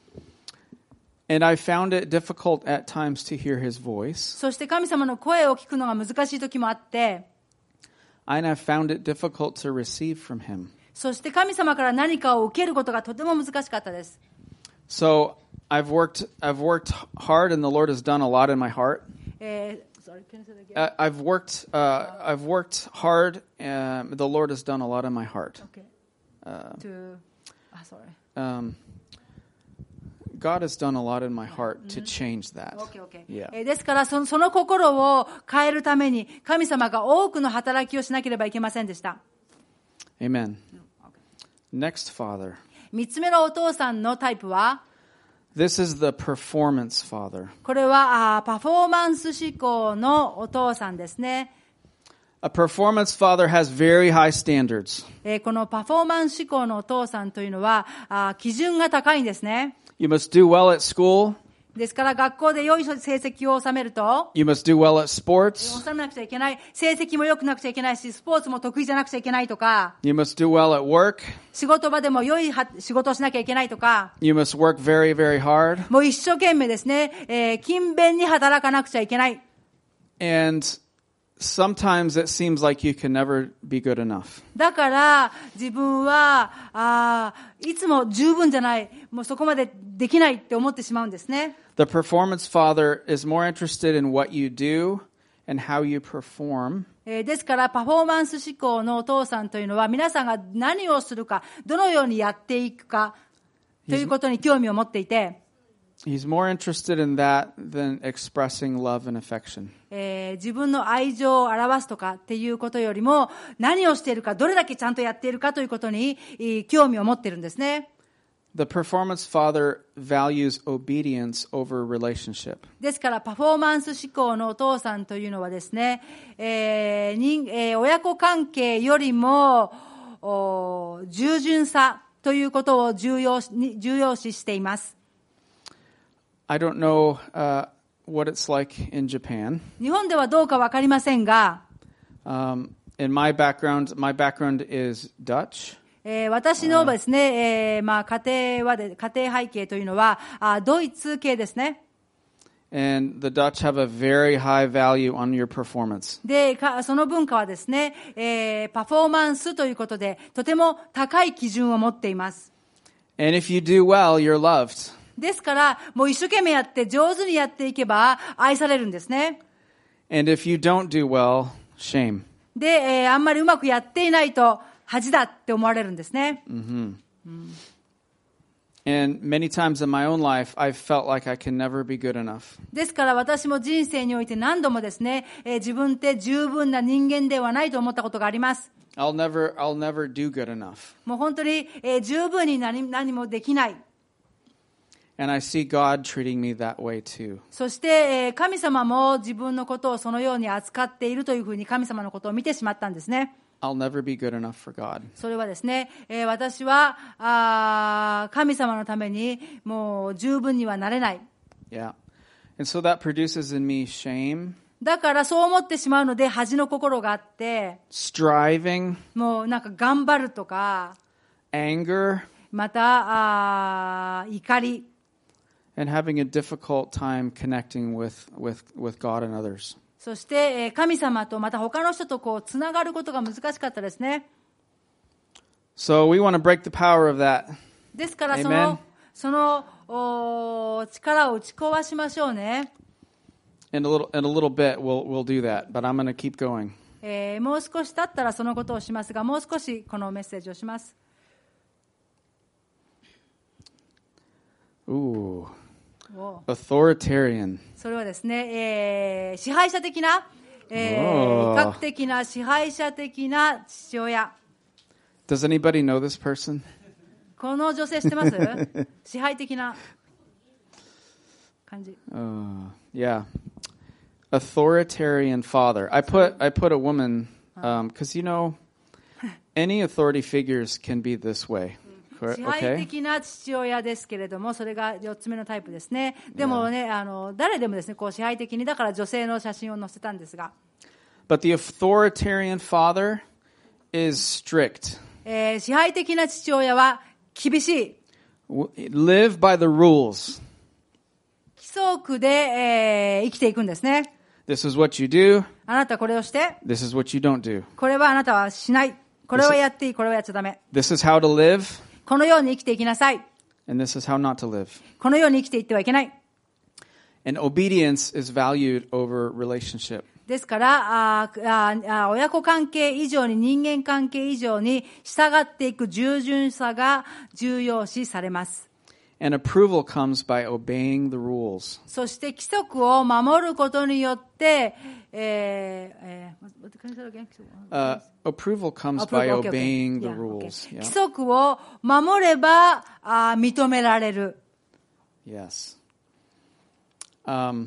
And I found it difficult at times to hear his voice. そして神様の声を聞くのが難しい時もあって、 And I found it difficult to receive from him. そして神様から何かを受けることがとても難しかったです。 So I've worked, I've worked hard, and the Lord has done a lot in my heart. えー sorry, can you say that again? Uh, I've worked, uh, I've worked hard, and the Lord has done a lot in my heart. Okay. Uh, To, ah, sorry. um, God has done a lot in my heart to change that. Okay, okay. Yeah. えーですからその、その心を変えるために神様が多くの働きをしなければいけませんでした。 Amen. Next, Father. 三つ目のお父さんのタイプは、 This is the performance father. これはあーパフォーマンス志向のお父さんですね。 A performance father has very high standards. えーこのパフォーマンス志向のお父さんというのはあー基準が高いんですね。 You must do well at school. ですから学校で良い成績を収めると、 You must do well at sports. 収めなくちゃいけない。成績も良くなくちゃいけないし、スポーツも得意じゃなくちゃいけないとか、 You must do well at work. 仕事場でも良いは仕事をしなきゃいけないとか、 You must work very, very hard. もう一生懸命ですね、えー勤勉に働かなくちゃいけない。 And sometimes it seems like you can never be good enough. だから自分はあーいつも十分じゃない、もうそこまでできないって思ってしまうんですね。 The performance father is more interested in what you do and how you perform. えーですからパフォーマンス志向のお父さんというのは、皆さんが何をするか、どのようにやっていくかということに興味を持っていて、 He's more interested in that than expressing love and affection. えー自分の愛情を表すとかっていうことよりも、何をしているか、どれだけちゃんとやっているかということにえー興味を持っているんですね。 The performance father values obedience over relationship. ですからパフォーマンス志向のお父さんというのはですね、えー人えー親子関係よりもお従順さということを重要に重要視しています。 I don't know uh, what it's like in Japan. 日本ではどうかわかりませんが、 Um, in my background, my background is Dutch. えー私のですね、えーまあ家庭はで家庭背景というのはあドイツ系ですね。 And the Dutch have a very high value on your performance. で、かその文化はですね、えーパフォーマンスということでとても高い基準を持っています。 And if you do well, you're loved. ですからもう一生懸命やって上手にやっていけば愛されるんですね。 And if you don't do well, shame. で、えーあんまりうまくやっていないと恥だって思われるんですね。 And many times in my own life, I've felt like I can never be good enough. ですから私も人生において何度もですね、えー自分って十分な人間ではないと思ったことがあります。 I'll never, I'll never do good enough. もう本当に、えー十分に何、何もできない。 And I see God treating me that way too. そして、えー神様も自分のことをそのように扱っているというふうに神様のことを見てしまったんですね。 I'll never be good enough for God. それはですね、えー私はあー神様のためにもう十分にはなれない。 Yeah. And so that produces in me shame, だからそう思ってしまうので恥の心があって、 striving, もうなんか頑張るとか、 anger, またあー怒り、 and having a difficult time connecting with, with, with God and others. そしてえー神様とまた他の人とこうつながることが難しかったですね。 So we want to break the power of that. ですからそ Amen. のそのお力を打ち壊しましょうね。 In a little, in a little bit, we'll, we'll do that, but I'm going to keep going. えー、もう少し経ったらそのことをしますが、もう少しこのメッセージをします。 Ooh, authoritarian. それはですね、えー、支配者的な、えー、威嚇的な支配者的な父親。 Does anybody know this person? この女性知ってます？支配的な感じ。 Uh, yeah. Authoritarian father. I put I put a woman because um, you know any authority figures can be this way. 支配的な父親ですけれども、それがよっつめのタイプですね。でもね、あの誰でもですね、こう支配的にだから女性の写真を載せたんですが。 But the authoritarian father is strict. えー、支配的な父親は厳しい。 Live by the rules. 規則で、えー、生きていくんですね。 This is what you do. あなたこれをして。 This is what you don't do. これはあなたはしない。これはやっていい。これはやっちゃダメ。 This is how to live. このように生きていきなさい。 And this is how not to live. このように生きていってはいけない。 And obedience is valued over relationship. ですからああ親子関係以上に人間関係以上に従っていく従順さが重要視されます。 And approval comes by obeying the rules. そして規則を守ることによって、えーえー uh, approval comes by obeying the rules. 規則を守ればあ認められる。 Yes. Um,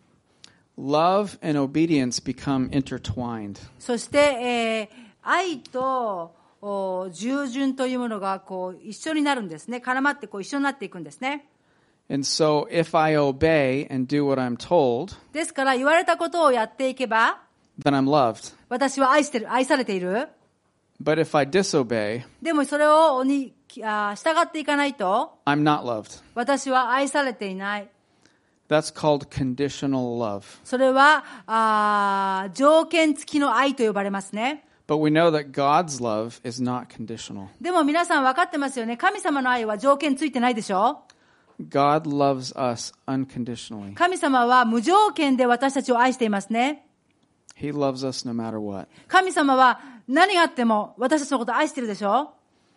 love and obedience become intertwined. そして、えー、愛と従順というものがこう一緒になるんですね。絡まってこう一緒になっていくんですね。 And so if I obey and do what I'm told, ですから言われたことをやっていけば、 then I'm loved. 私は愛してる、愛されている。 But if I disobey, でもそれをにあ従っていかないと、 I'm not loved. 私は愛されていない。 That's called conditional love. それはあ条件付きの愛と呼ばれますね。 But we know that God's love is not conditional. でも皆さん分かってますよね。神様の愛は条件ついてないでしょ。 God loves us unconditionally. 神様は無条件で私たちを愛していますね。 He loves us no matter what. 神様は何があっても私たちのことを愛しているでしょ。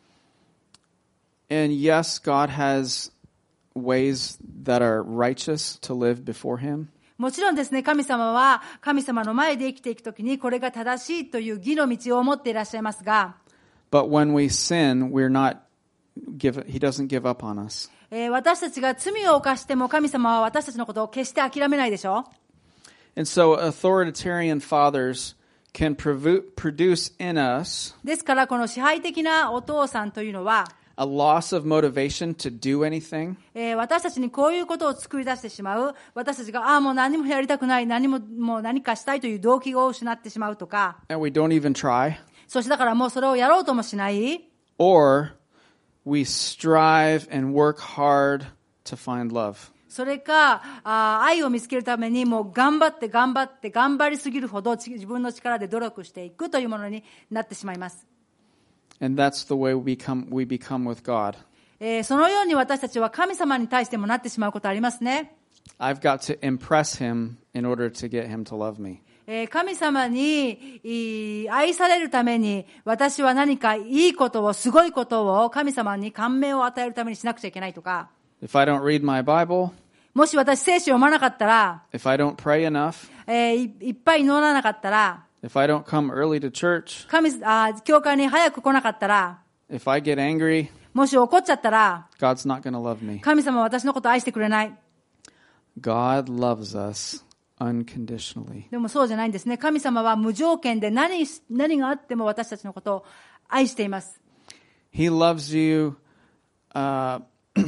And yes, God has ways that are righteous to live before Him. もちろんですね、神様は神様の前で生きていくときにこれが正しいという義の道を持っていらっしゃいますが、 But when we sin, we're not give, He doesn't give up on us. えー、私たちが罪を犯しても神様は私たちのことを決して諦めないでしょ。 And so authoritarian fathers can produce in us ですからこの支配的なお父さんというのは a loss of motivation to do anything. えー、私たちにこういうことを作り出してしまう。私たちがああもう何もやりたくない、何ももう何かしたいという動機を失ってしまうとか。 And we don't even try. そしてだからもうそれをやろうともしない。 Or we strive and work hard to find love. それかあ愛を見つけるためにもう頑張って頑張って頑張りすぎるほど自分の力で努力していくというものになってしまいます。 And that's the way we become, we become with God. えー、そのように私たちは神様に対してもなってしまうことありますね。 I've got to impress Him in order to get Him to love me. えー、神様に愛されるために私は何かいいことをすごいことを神様に感銘を与えるためにしなくちゃいけないとか。 If I don't read my Bible, もし私聖書を読まなかったら、 if I don't pray enough, えー、い, いっぱい祈らなかったら、 if I don't come early to church, 神あ教会に早く来なかったら、 if I get angry, もし怒っちゃったら、 God's not going to love me. 神様は私のことを愛してくれない。 God loves us unconditionally. でもそうじゃないんですね。神様は無条件で 何, 何があっても私たちのことを愛しています。 He loves you, uh,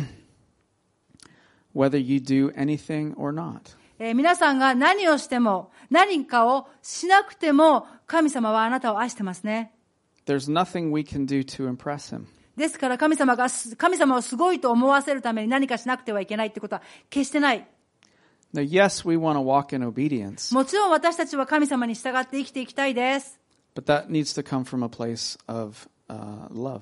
whether you do anything or not. えー、皆さんが何をしても何かをしなくても神様はあなたを愛してますね。 There's nothing we can do to impress Him. ですから神様が神様をすごいと思わせるために何かしなくてはいけないってことは決してない。 Now, yes, we want to walk in obedience. もちろん私たちは神様に従って生きていきたいです。 But that needs to come from a place of uh, love.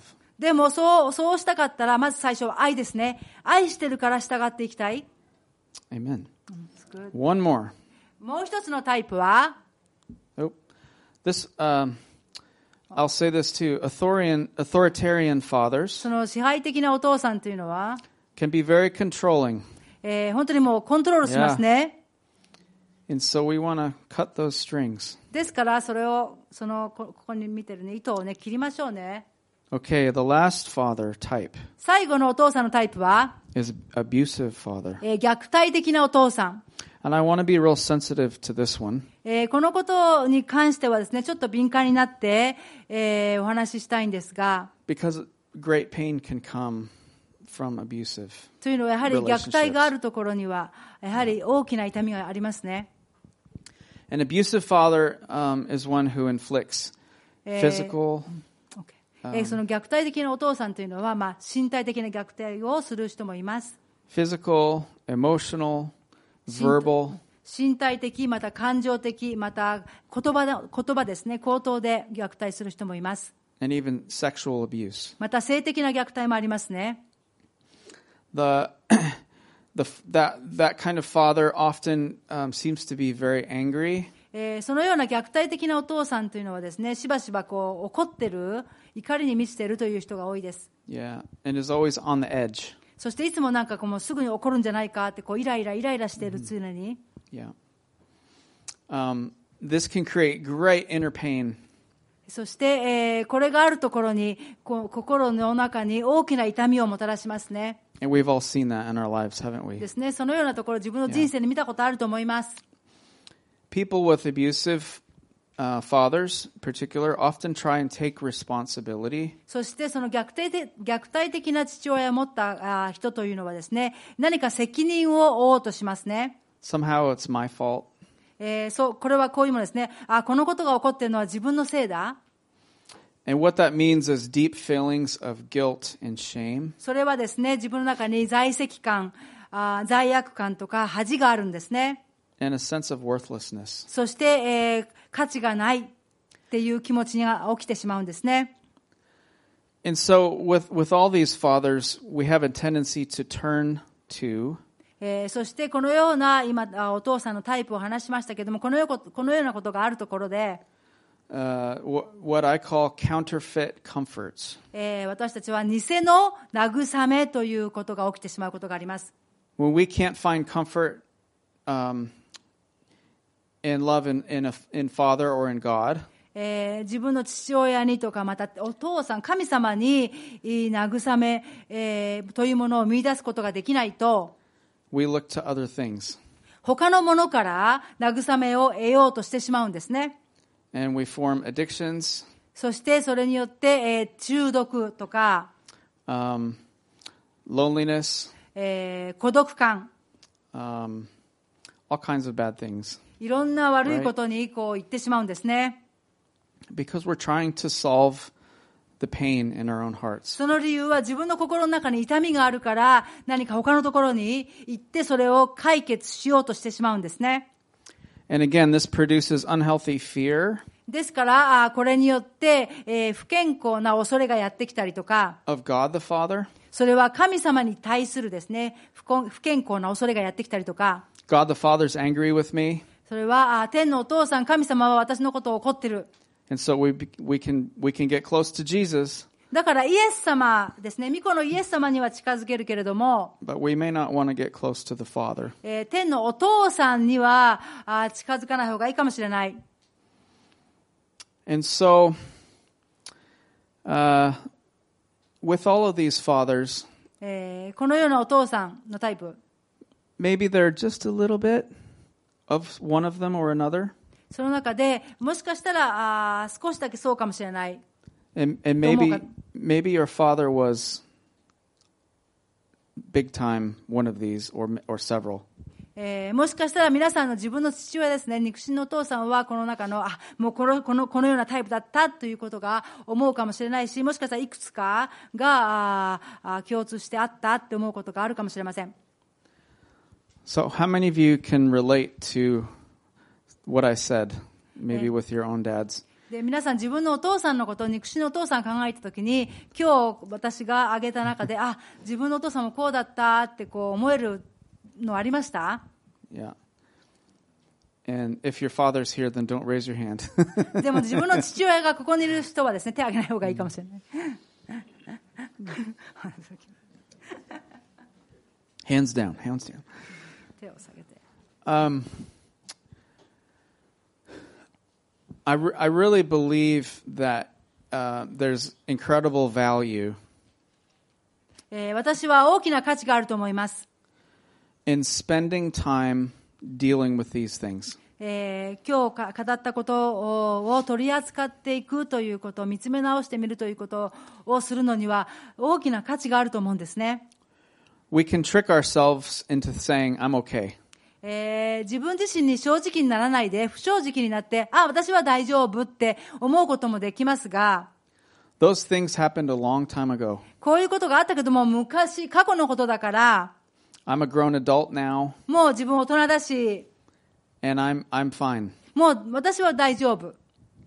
でもそう、そうしたかったら、まず最初は愛ですね。愛してるから従っていきたい。 Amen. One more. もう一つのタイプは、 Oh, this, um, I'll say this too. Authoritarian, authoritarian fathers その支配的なお父さんというのは、 can be very controlling. えー、本当にもうコントロールしますね。 And so we want to cut those strings. ですから、それを、その、ここに見てるね、糸をね、切りましょうね。 Okay, the last father type 最後のお父さんのタイプは、 is abusive father. えー、虐待的なお父さん。 And I want to be real sensitive to this one. えー、このことに関してはですね、ちょっと敏感になって、えー、お話ししたいんですが、 Because great pain can come from abusive. というのはやはり虐待があるところには、やはり大きな痛みがありますね。 An abusive father um, is one who inflicts physical, えー、その虐待的なお父さんというのは、まあ、身体的な虐待をする人もいます。 physical, emotional, verbal, 身体的、また感情的、また言葉だ、言葉ですね、口頭で虐待する人もいます。 and even sexual abuse. また性的な虐待もありますね。 The, the that that kind of father often um, seems to be very angry. えー、そのような虐待的なお父さんというのはですね、しばしばこう怒ってる、怒りに満ちているという人が多いです。 Yeah, and is always on the edge. そしていつもなんかこうもうすぐに怒るんじゃないかってこうイライライライラしている常に。 Yeah. Um, this can create great inner pain. そして、えー、これがあるところにこう心の中に大きな痛みをもたらしますね。 And we've all seen that in our lives, haven't we? ですね。そのようなところ自分の人生で見たことあると思います。 People with abusive uh, fathers, in particular, often try and take responsibility. そしてその虐待で虐待的な父親を持ったあ人というのはですね、何か責任を負おうとしますね。 Somehow it's my fault. えー、そうこれはこういうものですね。あ、このことが起こっているのは自分のせいだ。 And what that means is deep feelings of guilt and shame. それはですね、自分の中に在籍感、あ罪悪感とか恥があるんですね。 And a sense of worthlessness. そして、えー、価値がないっていう気持ちが起きてしまうんですね。 And so with, with all these fathers, we have a tendency to turn to えー、そしてこのような今お父さんのタイプを話しましたけれども、このようこのようなことがあるところで、 uh, what I call counterfeit comforts. えー、私たちは偽の慰めということが起きてしまうことがあります。 When we can't find comfort um, in love in, in, a, in Father or in God, えー、自分の父親にとかまたお父さん神様に慰め、えー、というものを見出すことができないと、 we look to other things. 他のものから慰めを得ようとしてしまうんですね。 And we form addictions. そしてそれによって、えー、中毒とか、 um, loneliness, えー、孤独感、 um, all kinds of bad things. いろんな悪いことにこう言ってしまうんですね。 Because we're trying to solve the pain in our own hearts. その理由は自分の心の中に痛みがあるから何か他のところに行ってそれを解決しようとしてしまうんですね。 And again, this produces unhealthy fear ですからこれによって、えー、不健康な恐れがやってきたりとか、 of God the Father. それは神様に対するですね、不, 不健康な恐れがやってきたりとか、 God the Father's angry with me. それは天のお父さん神様は私のことを怒ってる。 And so we we can we can get close to Jesus. だからイエス様ですね、御子のイエス様には近づけるけれども、 But we may not want to get close to the Father. えー、天のお父さんにはあ近づかない方がいいかもしれない。 And so, uh, with all of these fathers, えー、このようなお父さんのタイプ、 maybe they're just a little bit of one of them or another. その中でもしかしたらあ少しだけそうかもしれない。 And, and maybe maybe your father was big time one of these or or several. えー、もしかしたら皆さんの自分の父親ですね、肉親のお父さんはこの中のあもうこのこのこのようなタイプだったということが思うかもしれないし、もしかしたらいくつかがああ共通してあったって思うことがあるかもしれません。 So how many of you can relate to what I said, maybe with your own dads? で、皆さん自分のお父さんのこと、肉親のお父さん考えたときに、今日私が挙げた中で、あ、自分のお父さんもこうだったってこう思えるのありました？ Yeah. And if your father's here, then don't raise your hand. でも自分の父親がここにいる人はですね、手を挙げない方がいいかもしれない。 Hands down, hands down. 手を下げて。 Um, I, re- I really believe that uh, there's incredible value えー私は大きな価値があると思います。 in spending time dealing with these things. えー今日か語ったことをを取り扱っていくということを見つめ直してみるということをするのには大きな価値があると思うんですね。 We can trick ourselves into saying, I'm okay. えー自分自身に正直にならないで不正直になって、あ、私は大丈夫って思うこともできますが、 Those things happened a long time ago. こういうことがあったけども昔、過去のことだから、 I'm a grown adult now, もう自分大人だし、 and I'm I'm fine. もう私は大丈夫。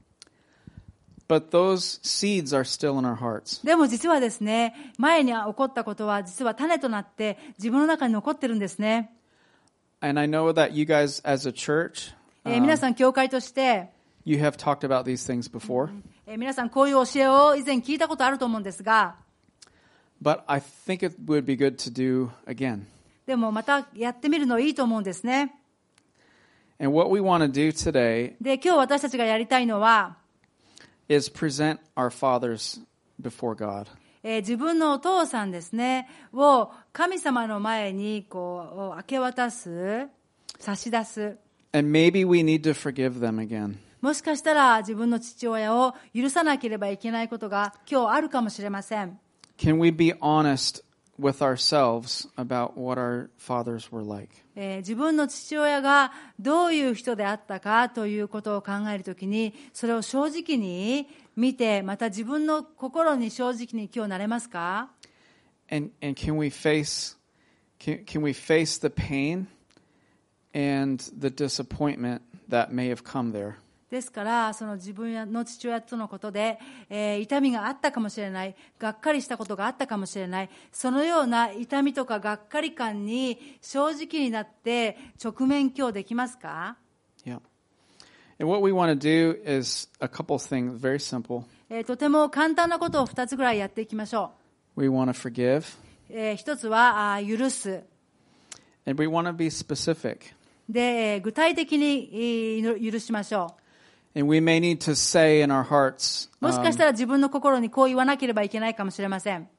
But those seeds are still in our hearts. でも実はですね、前に起こったことは実は種となって自分の中に残ってるんですね。 And I know that you guys as a church, えー皆さん教会として、 you have talked about these things before. えー皆さんこういう教えを以前聞いたことあると思うんですが、 But I think it would be good to do again. でもまたやってみるのいいと思うんですね。 And what we want to do today で、今日私たちがやりたいのは、 is present our fathers before God. えー自分のお父さんですね、を神様の前にこう明け渡す、差し出す。 And maybe we need to forgive them again. もしかしたら自分の父親を許さなければいけないことが今日あるかもしれません。 Can we be honest with ourselves about what our fathers were like? えー自分の父親がどういう人であったかということを考えるときに、それを正直に見て、また自分の心に正直に今日なれますか？ And and can we face can, can we face the pain and the disappointment that may have come there? ですから、その自分の父親とのことで、えー痛みがあったかもしれない、がっかりしたことがあったかもしれない、そのような痛みとかがっかり感に正直になって直面今日できますか？ Yeah. And what we want to do is a couple things, very simple. えーとても簡単なことをふたつぐらいやっていきましょ We want to forgive う。えー一つはあー許す。 and we want to be specific. で、えー具体的にえー許しましょ And we may need to say in our hearts, う。もしかしたら自分の心にこう言わなければいけないかもしれません。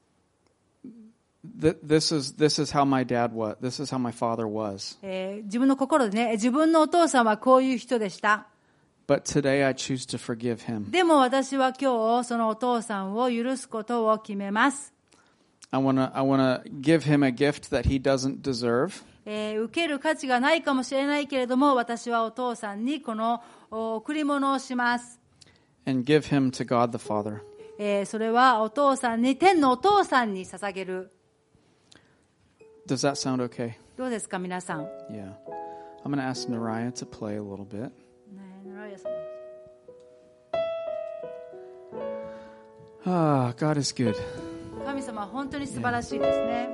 th- this is this is how my dad was. This is how my father was. えー自分の心でね、自分のお父さんはこういう人でした。 But today I choose to forgive him. でも私は今日そのお父さんを許すことを決めます。 I want to I want to give him a gift that he doesn't deserve. えー受ける価値がないかもしれないけれども、私はお父さんにこのお贈り物をします。 And give him to God the Father. えーそれはお父さんに、天のお父さんに捧げる。 Does that sound okay? どうですか皆さん。 Yeah. I'm going to ask Naraya to play a little bit. ねえナライアさん Ah, God is good. 神様は本当に素晴らしいですね。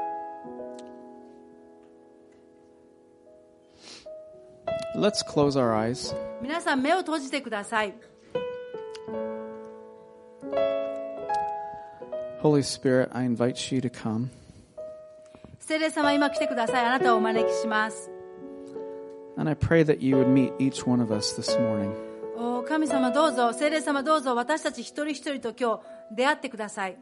Let's close our eyes. 皆さん目を閉じてください。 Holy Spirit, I invite you to come. 聖霊様今来てください。あなたをお招きします。 And I pray that you would meet each one of us this morning. お神様どうぞ、聖霊様どうぞ、私たち一人一人と今日出会ってください。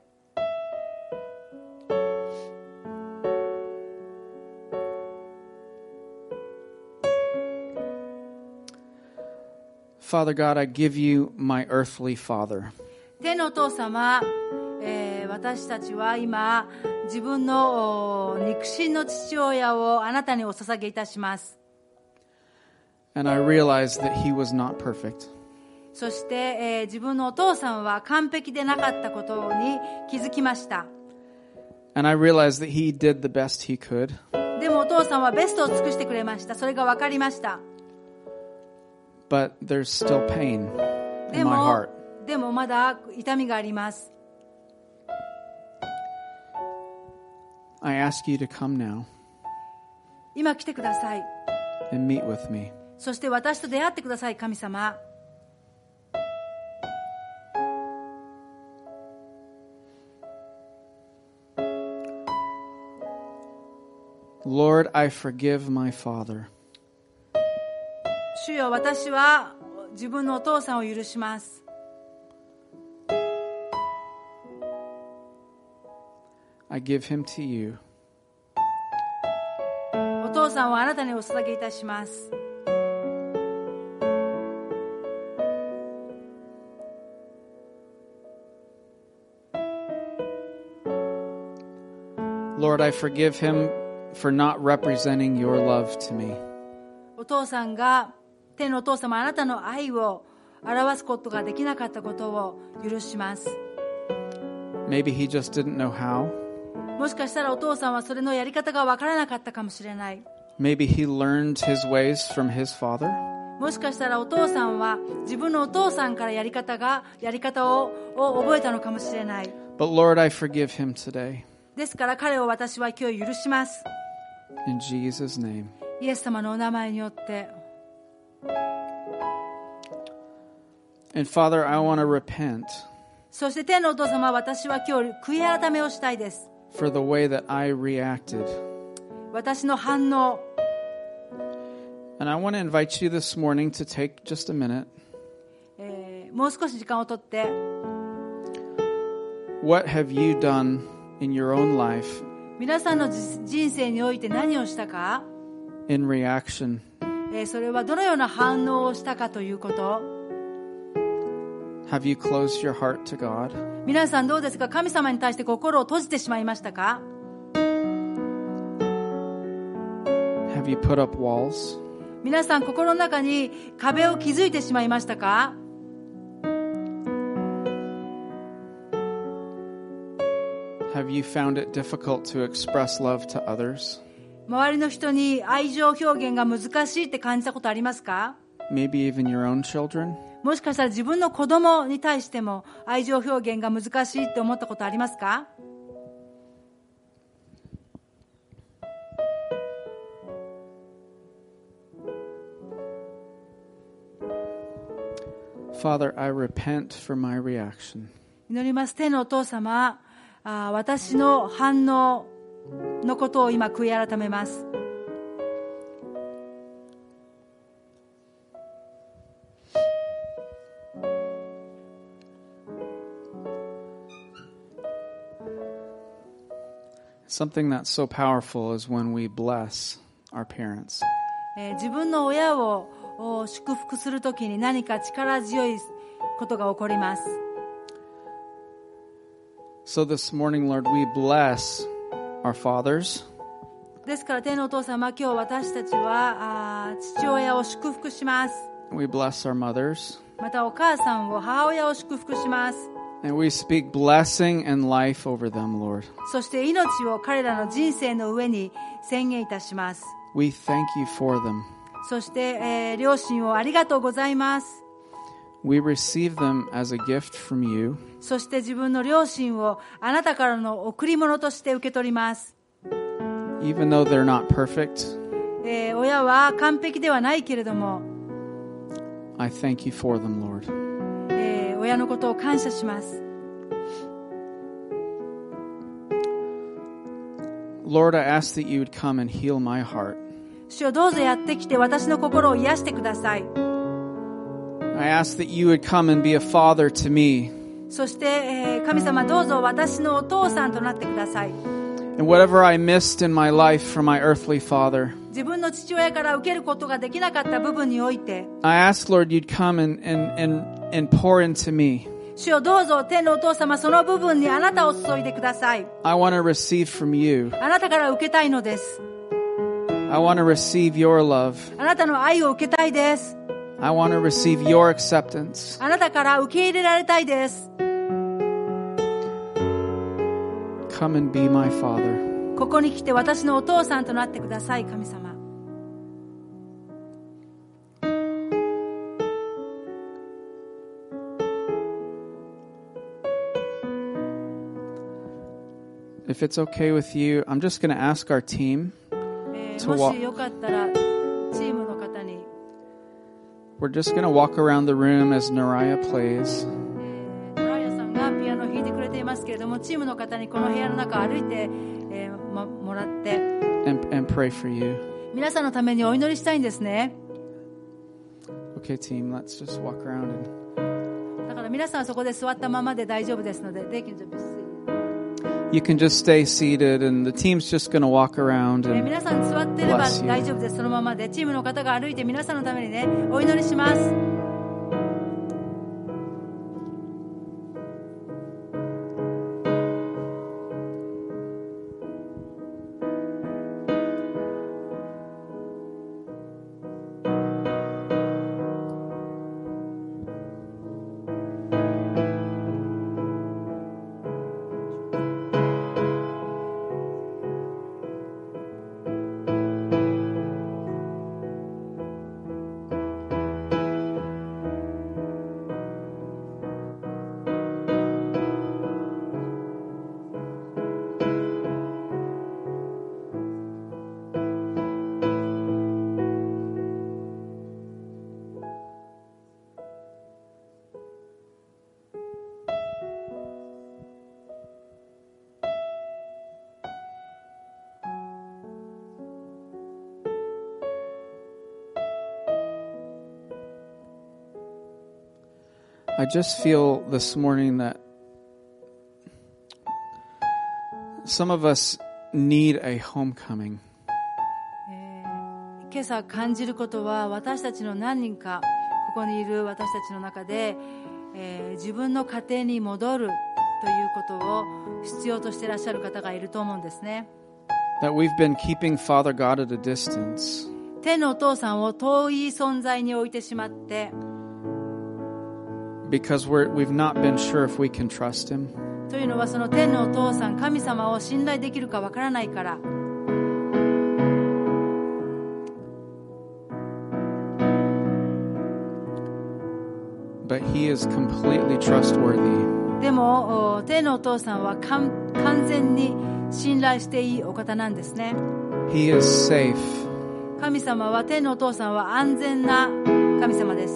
Father God, I give you my earthly father. 天のお父様、えー私たちは今自分のお肉親の父親をあなたにお捧げいたします。 And I realize that he was not perfect. そして、えー自分のお父さんは完璧でなかったことに気づきました。 And I realize that he did the best he could. でもお父さんはベストを尽くしてくれました。それが分かりました。 But there's still pain. で in my も heart. でもまだ痛みがあります。 I ask you to come now 今来てください。 and meet with me. そして私と出会ってください、神様。 Lord, I forgive my father. 主よ、私は自分のお父さんを許します。 I give him to you. お父さんをあなたにお捧げいたします。 Lord, I forgive him for not representing your love to me. お父さんが天のお父様あなたの愛を表すことができなかったことを許します。 Maybe he just didn't know how. もしかしたらお父さんはそれのやり方がわからなかったかもしれない。 Maybe he learned his ways from his father. もしかしたらお父さんは自分のお父さんからやり方がやり方をを覚えたのかもしれない。 But Lord, I forgive him today. ですから彼を私は今日許します。 In Jesus' name. イエス様のお名前によって。 And Father, I want to repent そして天のお父様、私は今日悔い改めをしたいです。 for the way that I reacted. 私の反応。 And I want to invite you this morning to take just a minute. えーもう少し時間をとって、 What have you done in your own life 皆さんの人生において何をしたか、 in reaction えーそれはどのような反応をしたかということ。 Have you closed your heart to God? 皆さんどうですか？神様に対して心を閉じてしまいましたか？ Have you put up walls? 皆さん心の中に壁を築いてしまいましたか？ Have you found it difficult to express love to others? 周りの人に愛情表現が難しいって感じたことありますか？ Maybe even your own children? もしかしたら自分の子供に対しても愛情表現が難しいって思ったことありますか？ Father, I repent for my reaction. 祈ります。天のお父様、あ私の反応のことを今悔い改めます。 Something that's so powerful is when we bless our parents. えー自分の親をお祝福するときに何か力強いことが起こります。 So this morning, Lord, we bless our fathers. ですから天のお父様、今日私たちはあ父親を祝福します。 We bless our mothers. またお母さんを母親を祝福します。 And we speak blessing and life over them, Lord. そして命を彼らの人生の上に宣言いたします。 We thank you for them. そして、えー両親をありがとうございます。 We receive them as a gift from you. そして自分の両親をあなたからの贈り物として受け取ります。 Even though they're not perfect, えー親は完璧ではないけれども、 I thank you for them, Lord. えー親のことを感謝します。 Lord, I ask that you would come and heal my heart. 主よ、どうぞやってきて私の心を癒してください。 I ask that you would come and be a father to me. そして、えー神様、どうぞ私のお父さんとなってください。 And whatever I missed in my life from my earthly father, 自分の父親から受けることができなかった部分において、 I ask, Lord, you'd come and, and, and, and pour into me. 主よ、どうぞ天のお父様、その部分にあなたを注いでください。 I want to receive from you. あなたから受けたいのです。 I want to receive your love. あなたの愛を受けたいです。 I want to receive your acceptance. あなたから受け入れられたいです。 Come and be my father. ここに来て私のお父さんとなってください、神様。 In if it's okay with you, I'm just going to ask our team. えー、もしよかったらチームの方に We're just going to walk around the room as Naraya plays. ノライアさんがピアノを弾いてくれていますけれども、チームの方にこの部屋の中を歩いて、えーま、もらって And, and pray for you. 皆さんのためにお祈りしたいんですね。 Okay, team, let's just walk around and だから皆さんそこで座ったままで大丈夫ですので、they can just be seated. you can just stay seated, and the team's just going to walk around えー and 皆さん座っていれば bless you. 大丈夫です。そのままでチームの方が歩いて皆さんのためにね、お祈りします。 I just feel this morning that some of us need a homecoming. えー今朝感じることは、私たちの何人かここにいる私たちの中で、えー自分の家庭に戻るということを必要としていらっしゃる方がいると思うんですね。 That we've been keeping Father God at a distance. 天のお父さんを遠い存在に置いてしまって、 Because we're, we've not been sure if we can trust Him. というのはその天のお父さん、神様を信頼できるかわからないから。 But He is completely trustworthy. でもお天のお父さんは完完全に信頼していいお方なんですね。 He is safe. 神様は、天のお父さんは安全な神様です。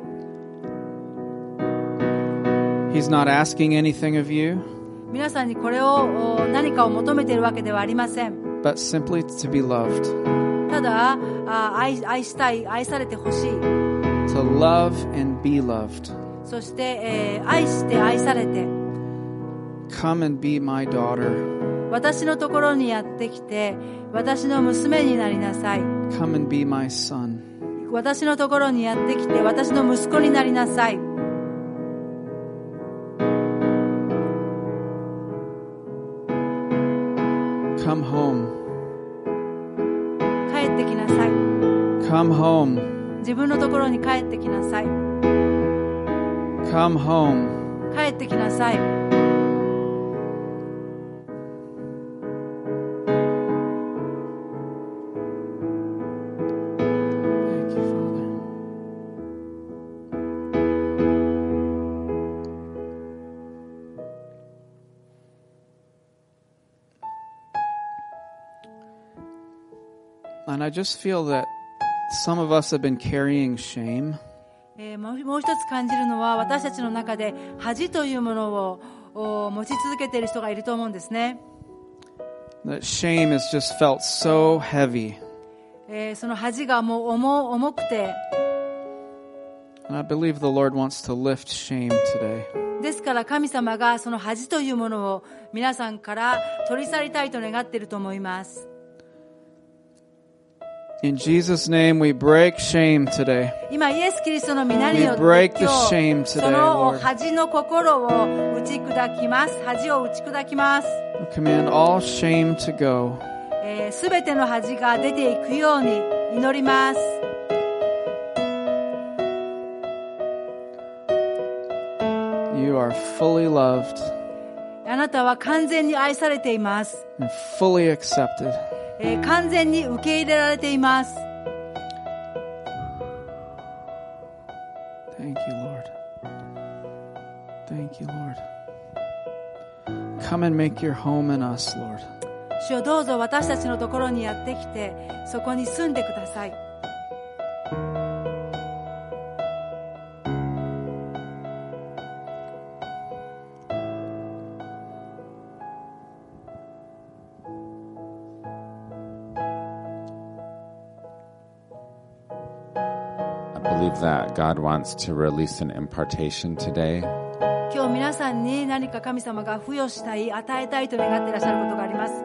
He's not asking anything of you, 皆さんにこれをお何かを求めているわけではありません。 but simply to be loved. ただあ 愛, 愛したい、愛されてほしい、 To love and be loved. そして、えー愛して愛されて、 Come and be my daughter. 私のところにやってきて、私の娘になりなさい。 Come and be my son. 私のところにやってきて、私の息子になりなさい。 Come home. 帰ってきなさい。 Come home. 自分のところに帰ってきなさい。 Come home. 帰ってきなさい。 Thank you, Father. And I just feel that some of us have been carrying shame. えーもうもう一つ感じるのは、私たちの中で恥というものをお持ち続けている人がいると思うんですね。 That shame has just felt so heavy. えーその恥がもう 重, 重くて、 And I believe the Lord wants to lift shame today. ですから神様がその恥というものを皆さんから取り去りたいと願っていると思います。 In Jesus' name, we break shame today. 今イエス・キリストの皆によって We break the 今 shame 日 today, その Lord. 恥の心を打ち砕きます。恥を打ち砕きます。 We command all shame to go. すべての恥が出ていくように祈ります。 You are fully loved あなたは完全に愛されています。 and fully accepted. えー完全に受け入れられています。 Thank you, Lord. Thank you, Lord. Come and make your home in us, Lord. 主よ、どうぞ私たちのところにやってきて、そこに住んでください。 I believe that God wants to release an impartation today. 今日皆さんに何か神様が付与したい、与えたいと願っていらっしゃることがあります。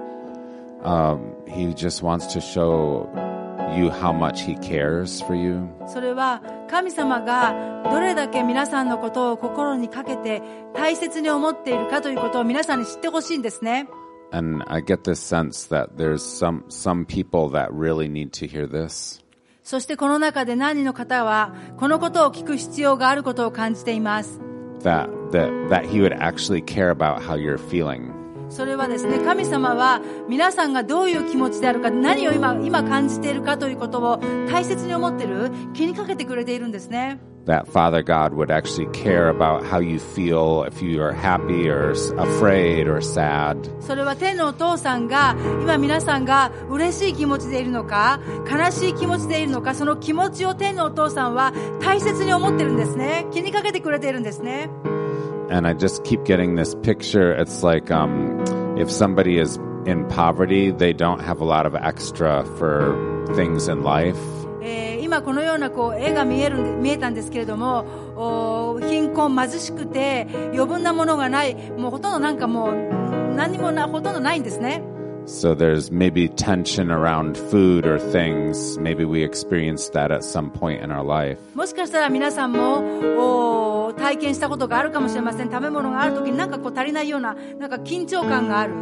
Um, he just wants to show you how much he cares for you. それは神様がどれだけ皆さんのことを心にかけて大切に思っているかということを皆さんに知ってほしいんですね。 And I get this sense that there's some, some people that really need to hear this. そしてこの中で何人の方はこのことを聞く必要があることを感じています。 That, that, that he would actually care about how you're feeling. それはですね、神様は皆さんがどういう気持ちであるか、何を今、今感じているかということを大切に思っている、気にかけてくれているんですね。 That Father God would actually care about how you feel, if you are happy or afraid or sad. それは天のお父さんが今皆さんが嬉しい気持ちでいるのか、悲しい気持ちでいるのか、その気持ちを天のお父さんは大切に思ってるんですね。気にかけてくれているんですね。 And I just keep getting this picture. It's like um, if somebody is in poverty, they don't have a lot of extra for things in life. 今このようなこう絵が見える見えたんですけれども、貧困貧しくて余分なものがない、もうほとんどなんかもう何もなほとんどないんですね。 So there's maybe tension around food or things. Maybe we experienced that at some point in our life. もしかしたら皆さんも体験したことがあるかもしれません。食べ物があるときになんかこう足りないような、なんか緊張感がある。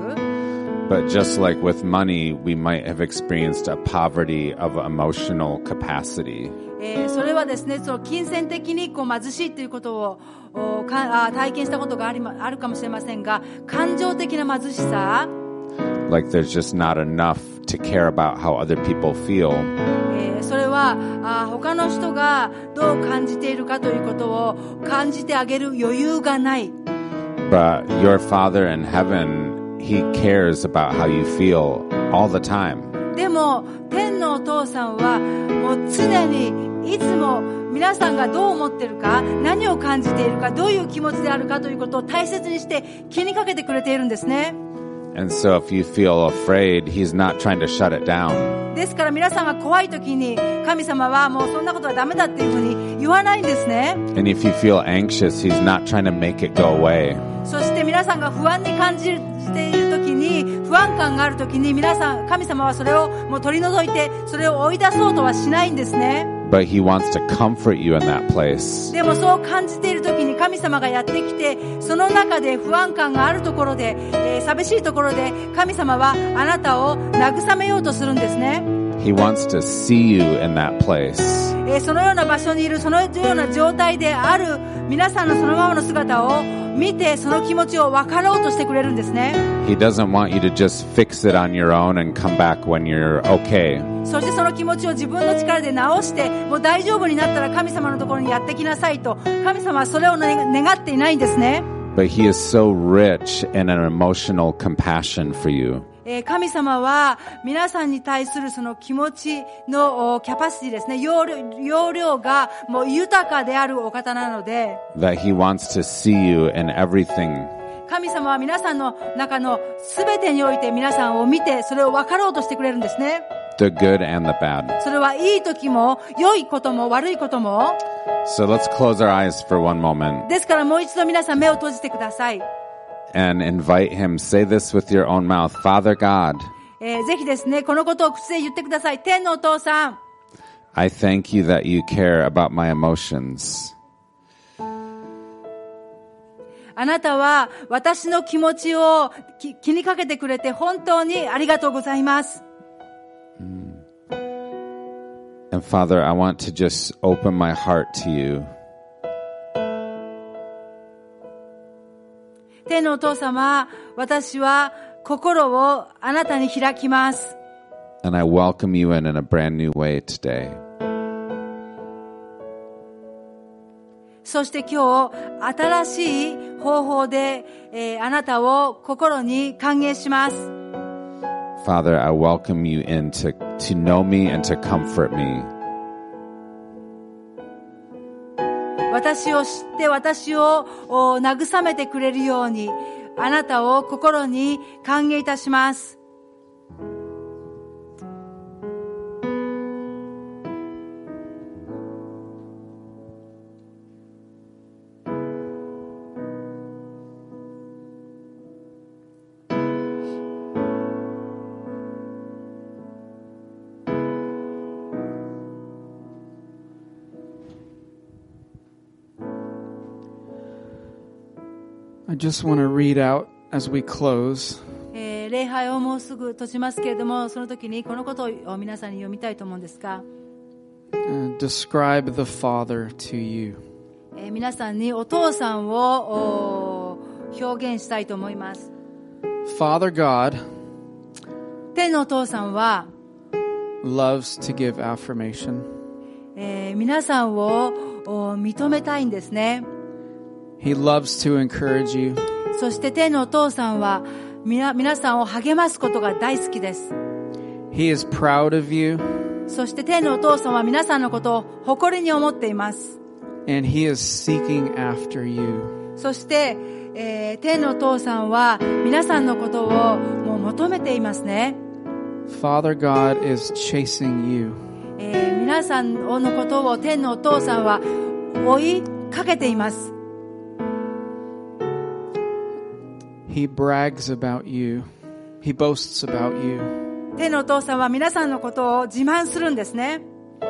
But just like with money, we might have experienced a poverty of emotional capacity. えー、それはですね、その金銭的にこう貧しいということをかあ体験したことがあり、あるかもしれませんが、感情的な貧しさ。 Like there's just not enough to care about how other people feel. えー、それはあ他の人がどう感じているかということを感じてあげる余裕がない。 But your Father in heaven, He cares about how you feel all the time. でも天のお父さんはもう常にいつも皆さんがどう思っているか、何を感じているか、どういう気持ちであるかということを大切にして気にかけてくれているんですね。 And so if you feel afraid, He's not trying to shut it down. ですから皆さんが怖い時に神様はもうそんなことはダメだっていうふうに言わないんですね。 And if you feel anxious, He's not trying to make it go away. そして皆さんが不安に感じている時に、不安感がある時に皆さん、神様はそれをもう取り除いて、それを追い出そうとはしないんですね。 But He wants to comfort you in that place. でもそう感じている時に神様がやってきて、その中で不安感があるところで、えー、寂しいところで神様はあなたを慰めようとするんですね。 He wants to see you in that place. えー、そのような場所にいる、そのような状態である皆さんのそのままの姿を見て、その気持ちを分かろうとしてくれるんですね。 He doesn't want you to just fix it on your own and come back when you're okay. そしてその気持ちを自分の力で直して、もう大丈夫になったら神様のところにやってきなさいと、神様はそれを願っていないんですね。 But He is so rich in an emotional compassion for you. 神様は皆さんに対するその気持ちのキャパシティですね、容量、容量がもう豊かであるお方なので、 That He wants to see you in everything. 神様は皆さんの中のすべてにおいて皆さんを見て、それを分かろうとしてくれるんですね。 The good and the bad. それはいい時も良いことも悪いことも。 So let's close our eyes for one moment. ですからもう一度皆さん目を閉じてください。 And invite Him. Say this with your own mouth. Father God. えー、ぜひですね、このことを口で言ってください。天のお父さん。 I thank you that you care about my emotions. あなたは私の気持ちをき気にかけてくれて本当にありがとうございます。 And Father, I want to just open my heart to you. 天のお父様、私は心をあなたに開きます。 And I welcome you in in a brand new way today. そして今日新しい方法で、えー、あなたを心に歓迎します。 Father, I welcome you in to, to know me and to comfort me. 私を知って私を慰めてくれるようにあなたを心に歓迎いたします。 I just want to read out as we close. えー、礼拝をもうすぐ閉じますけれども、その時にこのことを皆さんに読みたいと思うんですが、 Uh, describe the Father to you. えー、皆さんにお父さんを表現したいと思います。 Father God 天のお父さんは loves to give affirmation. えー、皆さんを認めたいんですね。 He loves to encourage you. そして天のお父さんは皆、皆さんを励ますことが大好きです。 He is proud of you. そして天のお父さんは皆さんのことを誇りに思っています。 And He is seeking after you. そして、えー、天のお父さんは皆さんのことをもう求めていますね。 Father God is chasing you. えー、皆さんのことを天のお父さんは追いかけています。 He brags about you. He boasts about you. 天のお父さんは皆さんのことを自慢するんですね。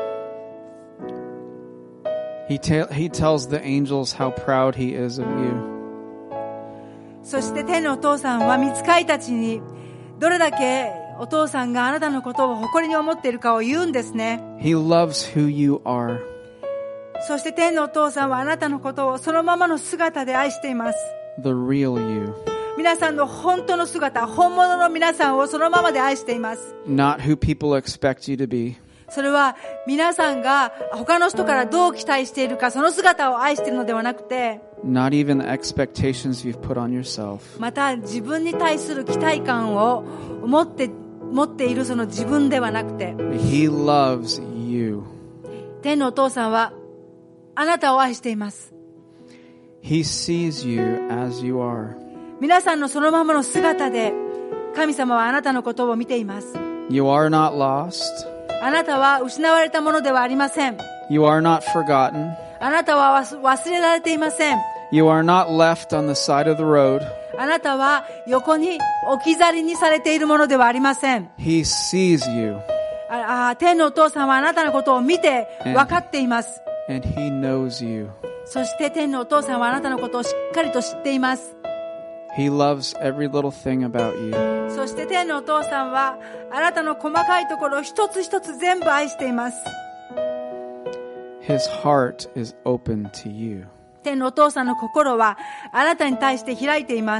He, te- he tells the angels how proud He is of you. そして天のお父さんは御使いたちにどれだけお父さんがあなたのことを誇りに思っているかを言うんですね。 He loves who you are. そして天のお父さんはあなたのことをそのままの姿で愛しています。 The real you. 皆さんの本当の姿、本物の皆さんをそのままで愛しています。 Not who people expect you to be. それは皆さんが他の人からどう期待しているか、その姿を愛しているのではなくて、 Not even the expectations you've put on yourself. また自分に対する期待感を持って持っているその自分ではなくて、 He loves you. 天のお父さんはあなたを愛しています。 He sees you as you are. 皆さんのそのままの姿で神様はあなたのことを見ています。 You are not lost. あなたは失われたものではありません。 You are not forgotten. あなたは忘れられていません。 You are not left on the side of the road. あなたは横に置き去りにされているものではありません。 He sees you. ああ、天のお父さんはあなたのことを見て分かっています。 And He knows you. そして天のお父さんはあなたのことをしっかりと知っています。 He loves every little thing about you. そして天のお父さんはあなたの細かいところを一つ一つ全部愛しています。 His heart is open to you. 天のお父さんの心はあなたに対して開いています。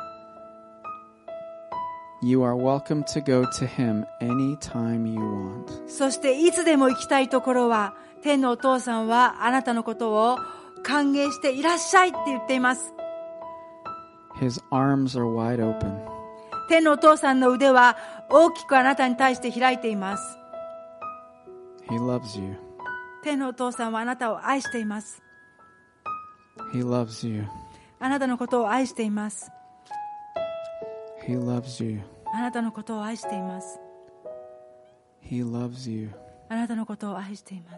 You are welcome to go to Him anytime you want. そしていつでも行きたいところは天のお父さんはあなたのことを歓迎していらっしゃいって言っています。 His arms are wide open. 天のお父さんの腕は大きくあなたに対して開いています。 He loves you. 天のお父さんはあなたを愛しています。 He loves you. あなたのことを愛しています。 He loves you. あなたのことを愛しています。 He loves you. あなたのことを愛しています。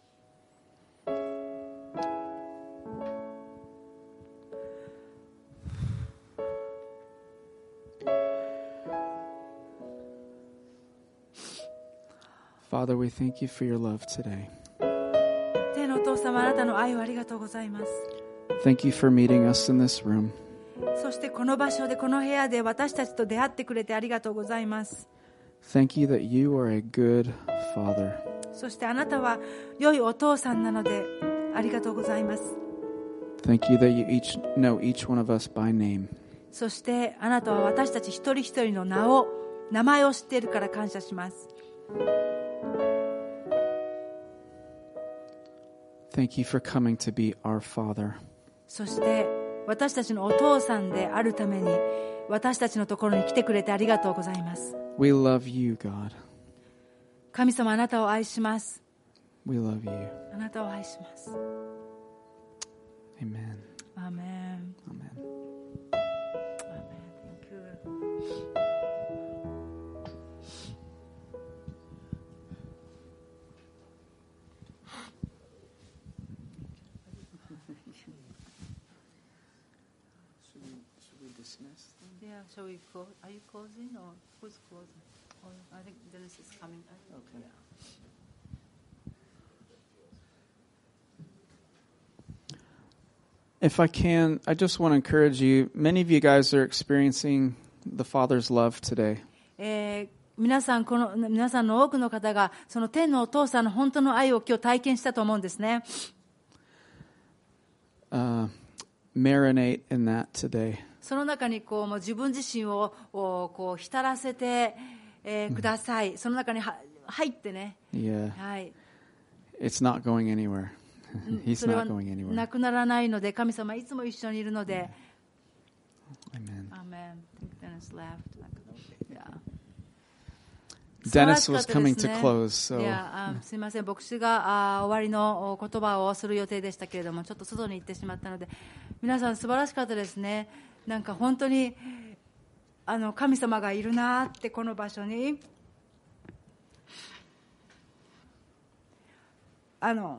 Father, we thank you for your love today. 天のお父様、あなたの愛をありがとうございます。 Thank you for meeting us in this room. そしてこの場所でこの部屋で私たちと出会ってくれてありがとうございます。 Thank you that you are a good Father. そしてあなたは良いお父さんなのでありがとうございます。 Thank you that you each know each one of us by name. そしてあなたは私たち一人一人の名を名前を知っているから感謝します。 Thank you for coming to be our Father. そして私たちのお父さんであるために私たちのところに来てくれてありがとうございます。 We love you, God. 神様、あなたを愛します。 We love you. あなたを愛します。 Amen. アーメン。 Amen. Thank you. Yeah, shall we close? Are you closing or who's closing? Or I think Dennis is coming. Okay. If I can, I just want to encourage you. Many of you guys are experiencing the Father's love today. えー皆さんこの皆さんの多くの方がその天のお父さんの本当の愛を今日体験したと思うんですね。 Uh, marinate in that today. その中にこうもう自分自身をこう浸らせて、えー、ください。その中には入ってね。 Yeah. はい。 It's not going anywhere. He's それは not going anywhere. なくならないので、神様いつも一緒にいるので。 Amen. Amen. I think Dennis left. Yeah. Dennis was coming to close, so. いや、あ、すみません。牧師があ終わりの言葉をする予定でしたけれども、ちょっと外に行ってしまったので、皆さん素晴らしかったですね。なんか本当にあの神様がいるなってこの場所に。あの、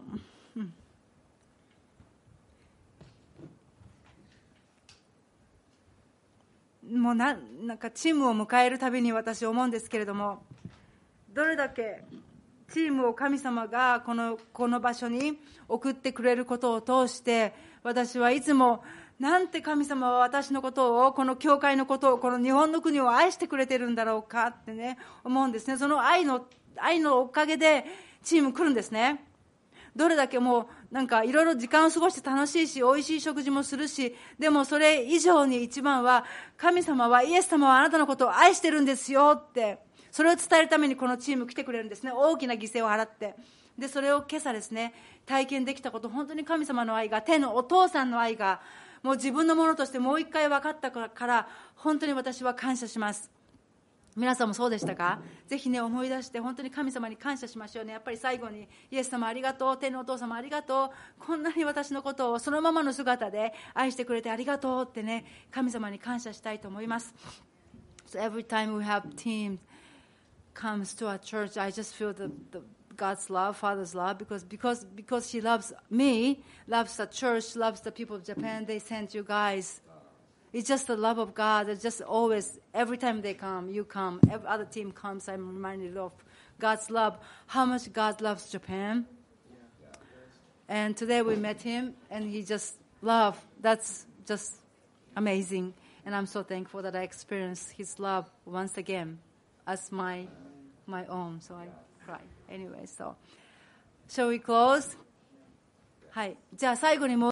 うん、もうな、なんかチームを迎えるたびに私思うんですけれども、どれだけチームを神様がこの、この場所に送ってくれることを通して、私はいつもなんて神様は私のことを、この教会のことを、この日本の国を愛してくれてるんだろうかってね、思うんですね。その愛の、愛のおかげでチーム来るんですね。どれだけもうなんかいろいろ時間を過ごして楽しいし、美味しい食事もするし、でもそれ以上に一番は、神様は、イエス様はあなたのことを愛してるんですよって、それを伝えるためにこのチーム来てくれるんですね。大きな犠牲を払って。で、それを今朝ですね、体験できたこと、本当に神様の愛が、天のお父さんの愛が、もう自分のものとしてもう一回分かったから、本当に私は感謝します。皆さんもそうでしたか？ぜひね、思い出して本当に神様に感謝しましょうね。やっぱり最後に、イエス様ありがとう、天のお父様ありがとう、こんなに私のことをそのままの姿で愛してくれてありがとうってね、神様に感謝したいと思います。So every time we have team comes to our church, I just feel the, the God's love, Father's love, because because because He loves me, loves the church, loves the people of Japan. They sent you guys. It's just the love of God. It's just always, every time they come, you come, every other team comes, I'm reminded of God's love, how much God loves Japan. And today we met Him, and He just loved. That's just amazing. And I'm so thankful that I experienced His love once again as my my own. So I cry. Anyway, so shall we close? はい。じゃあ最後にもう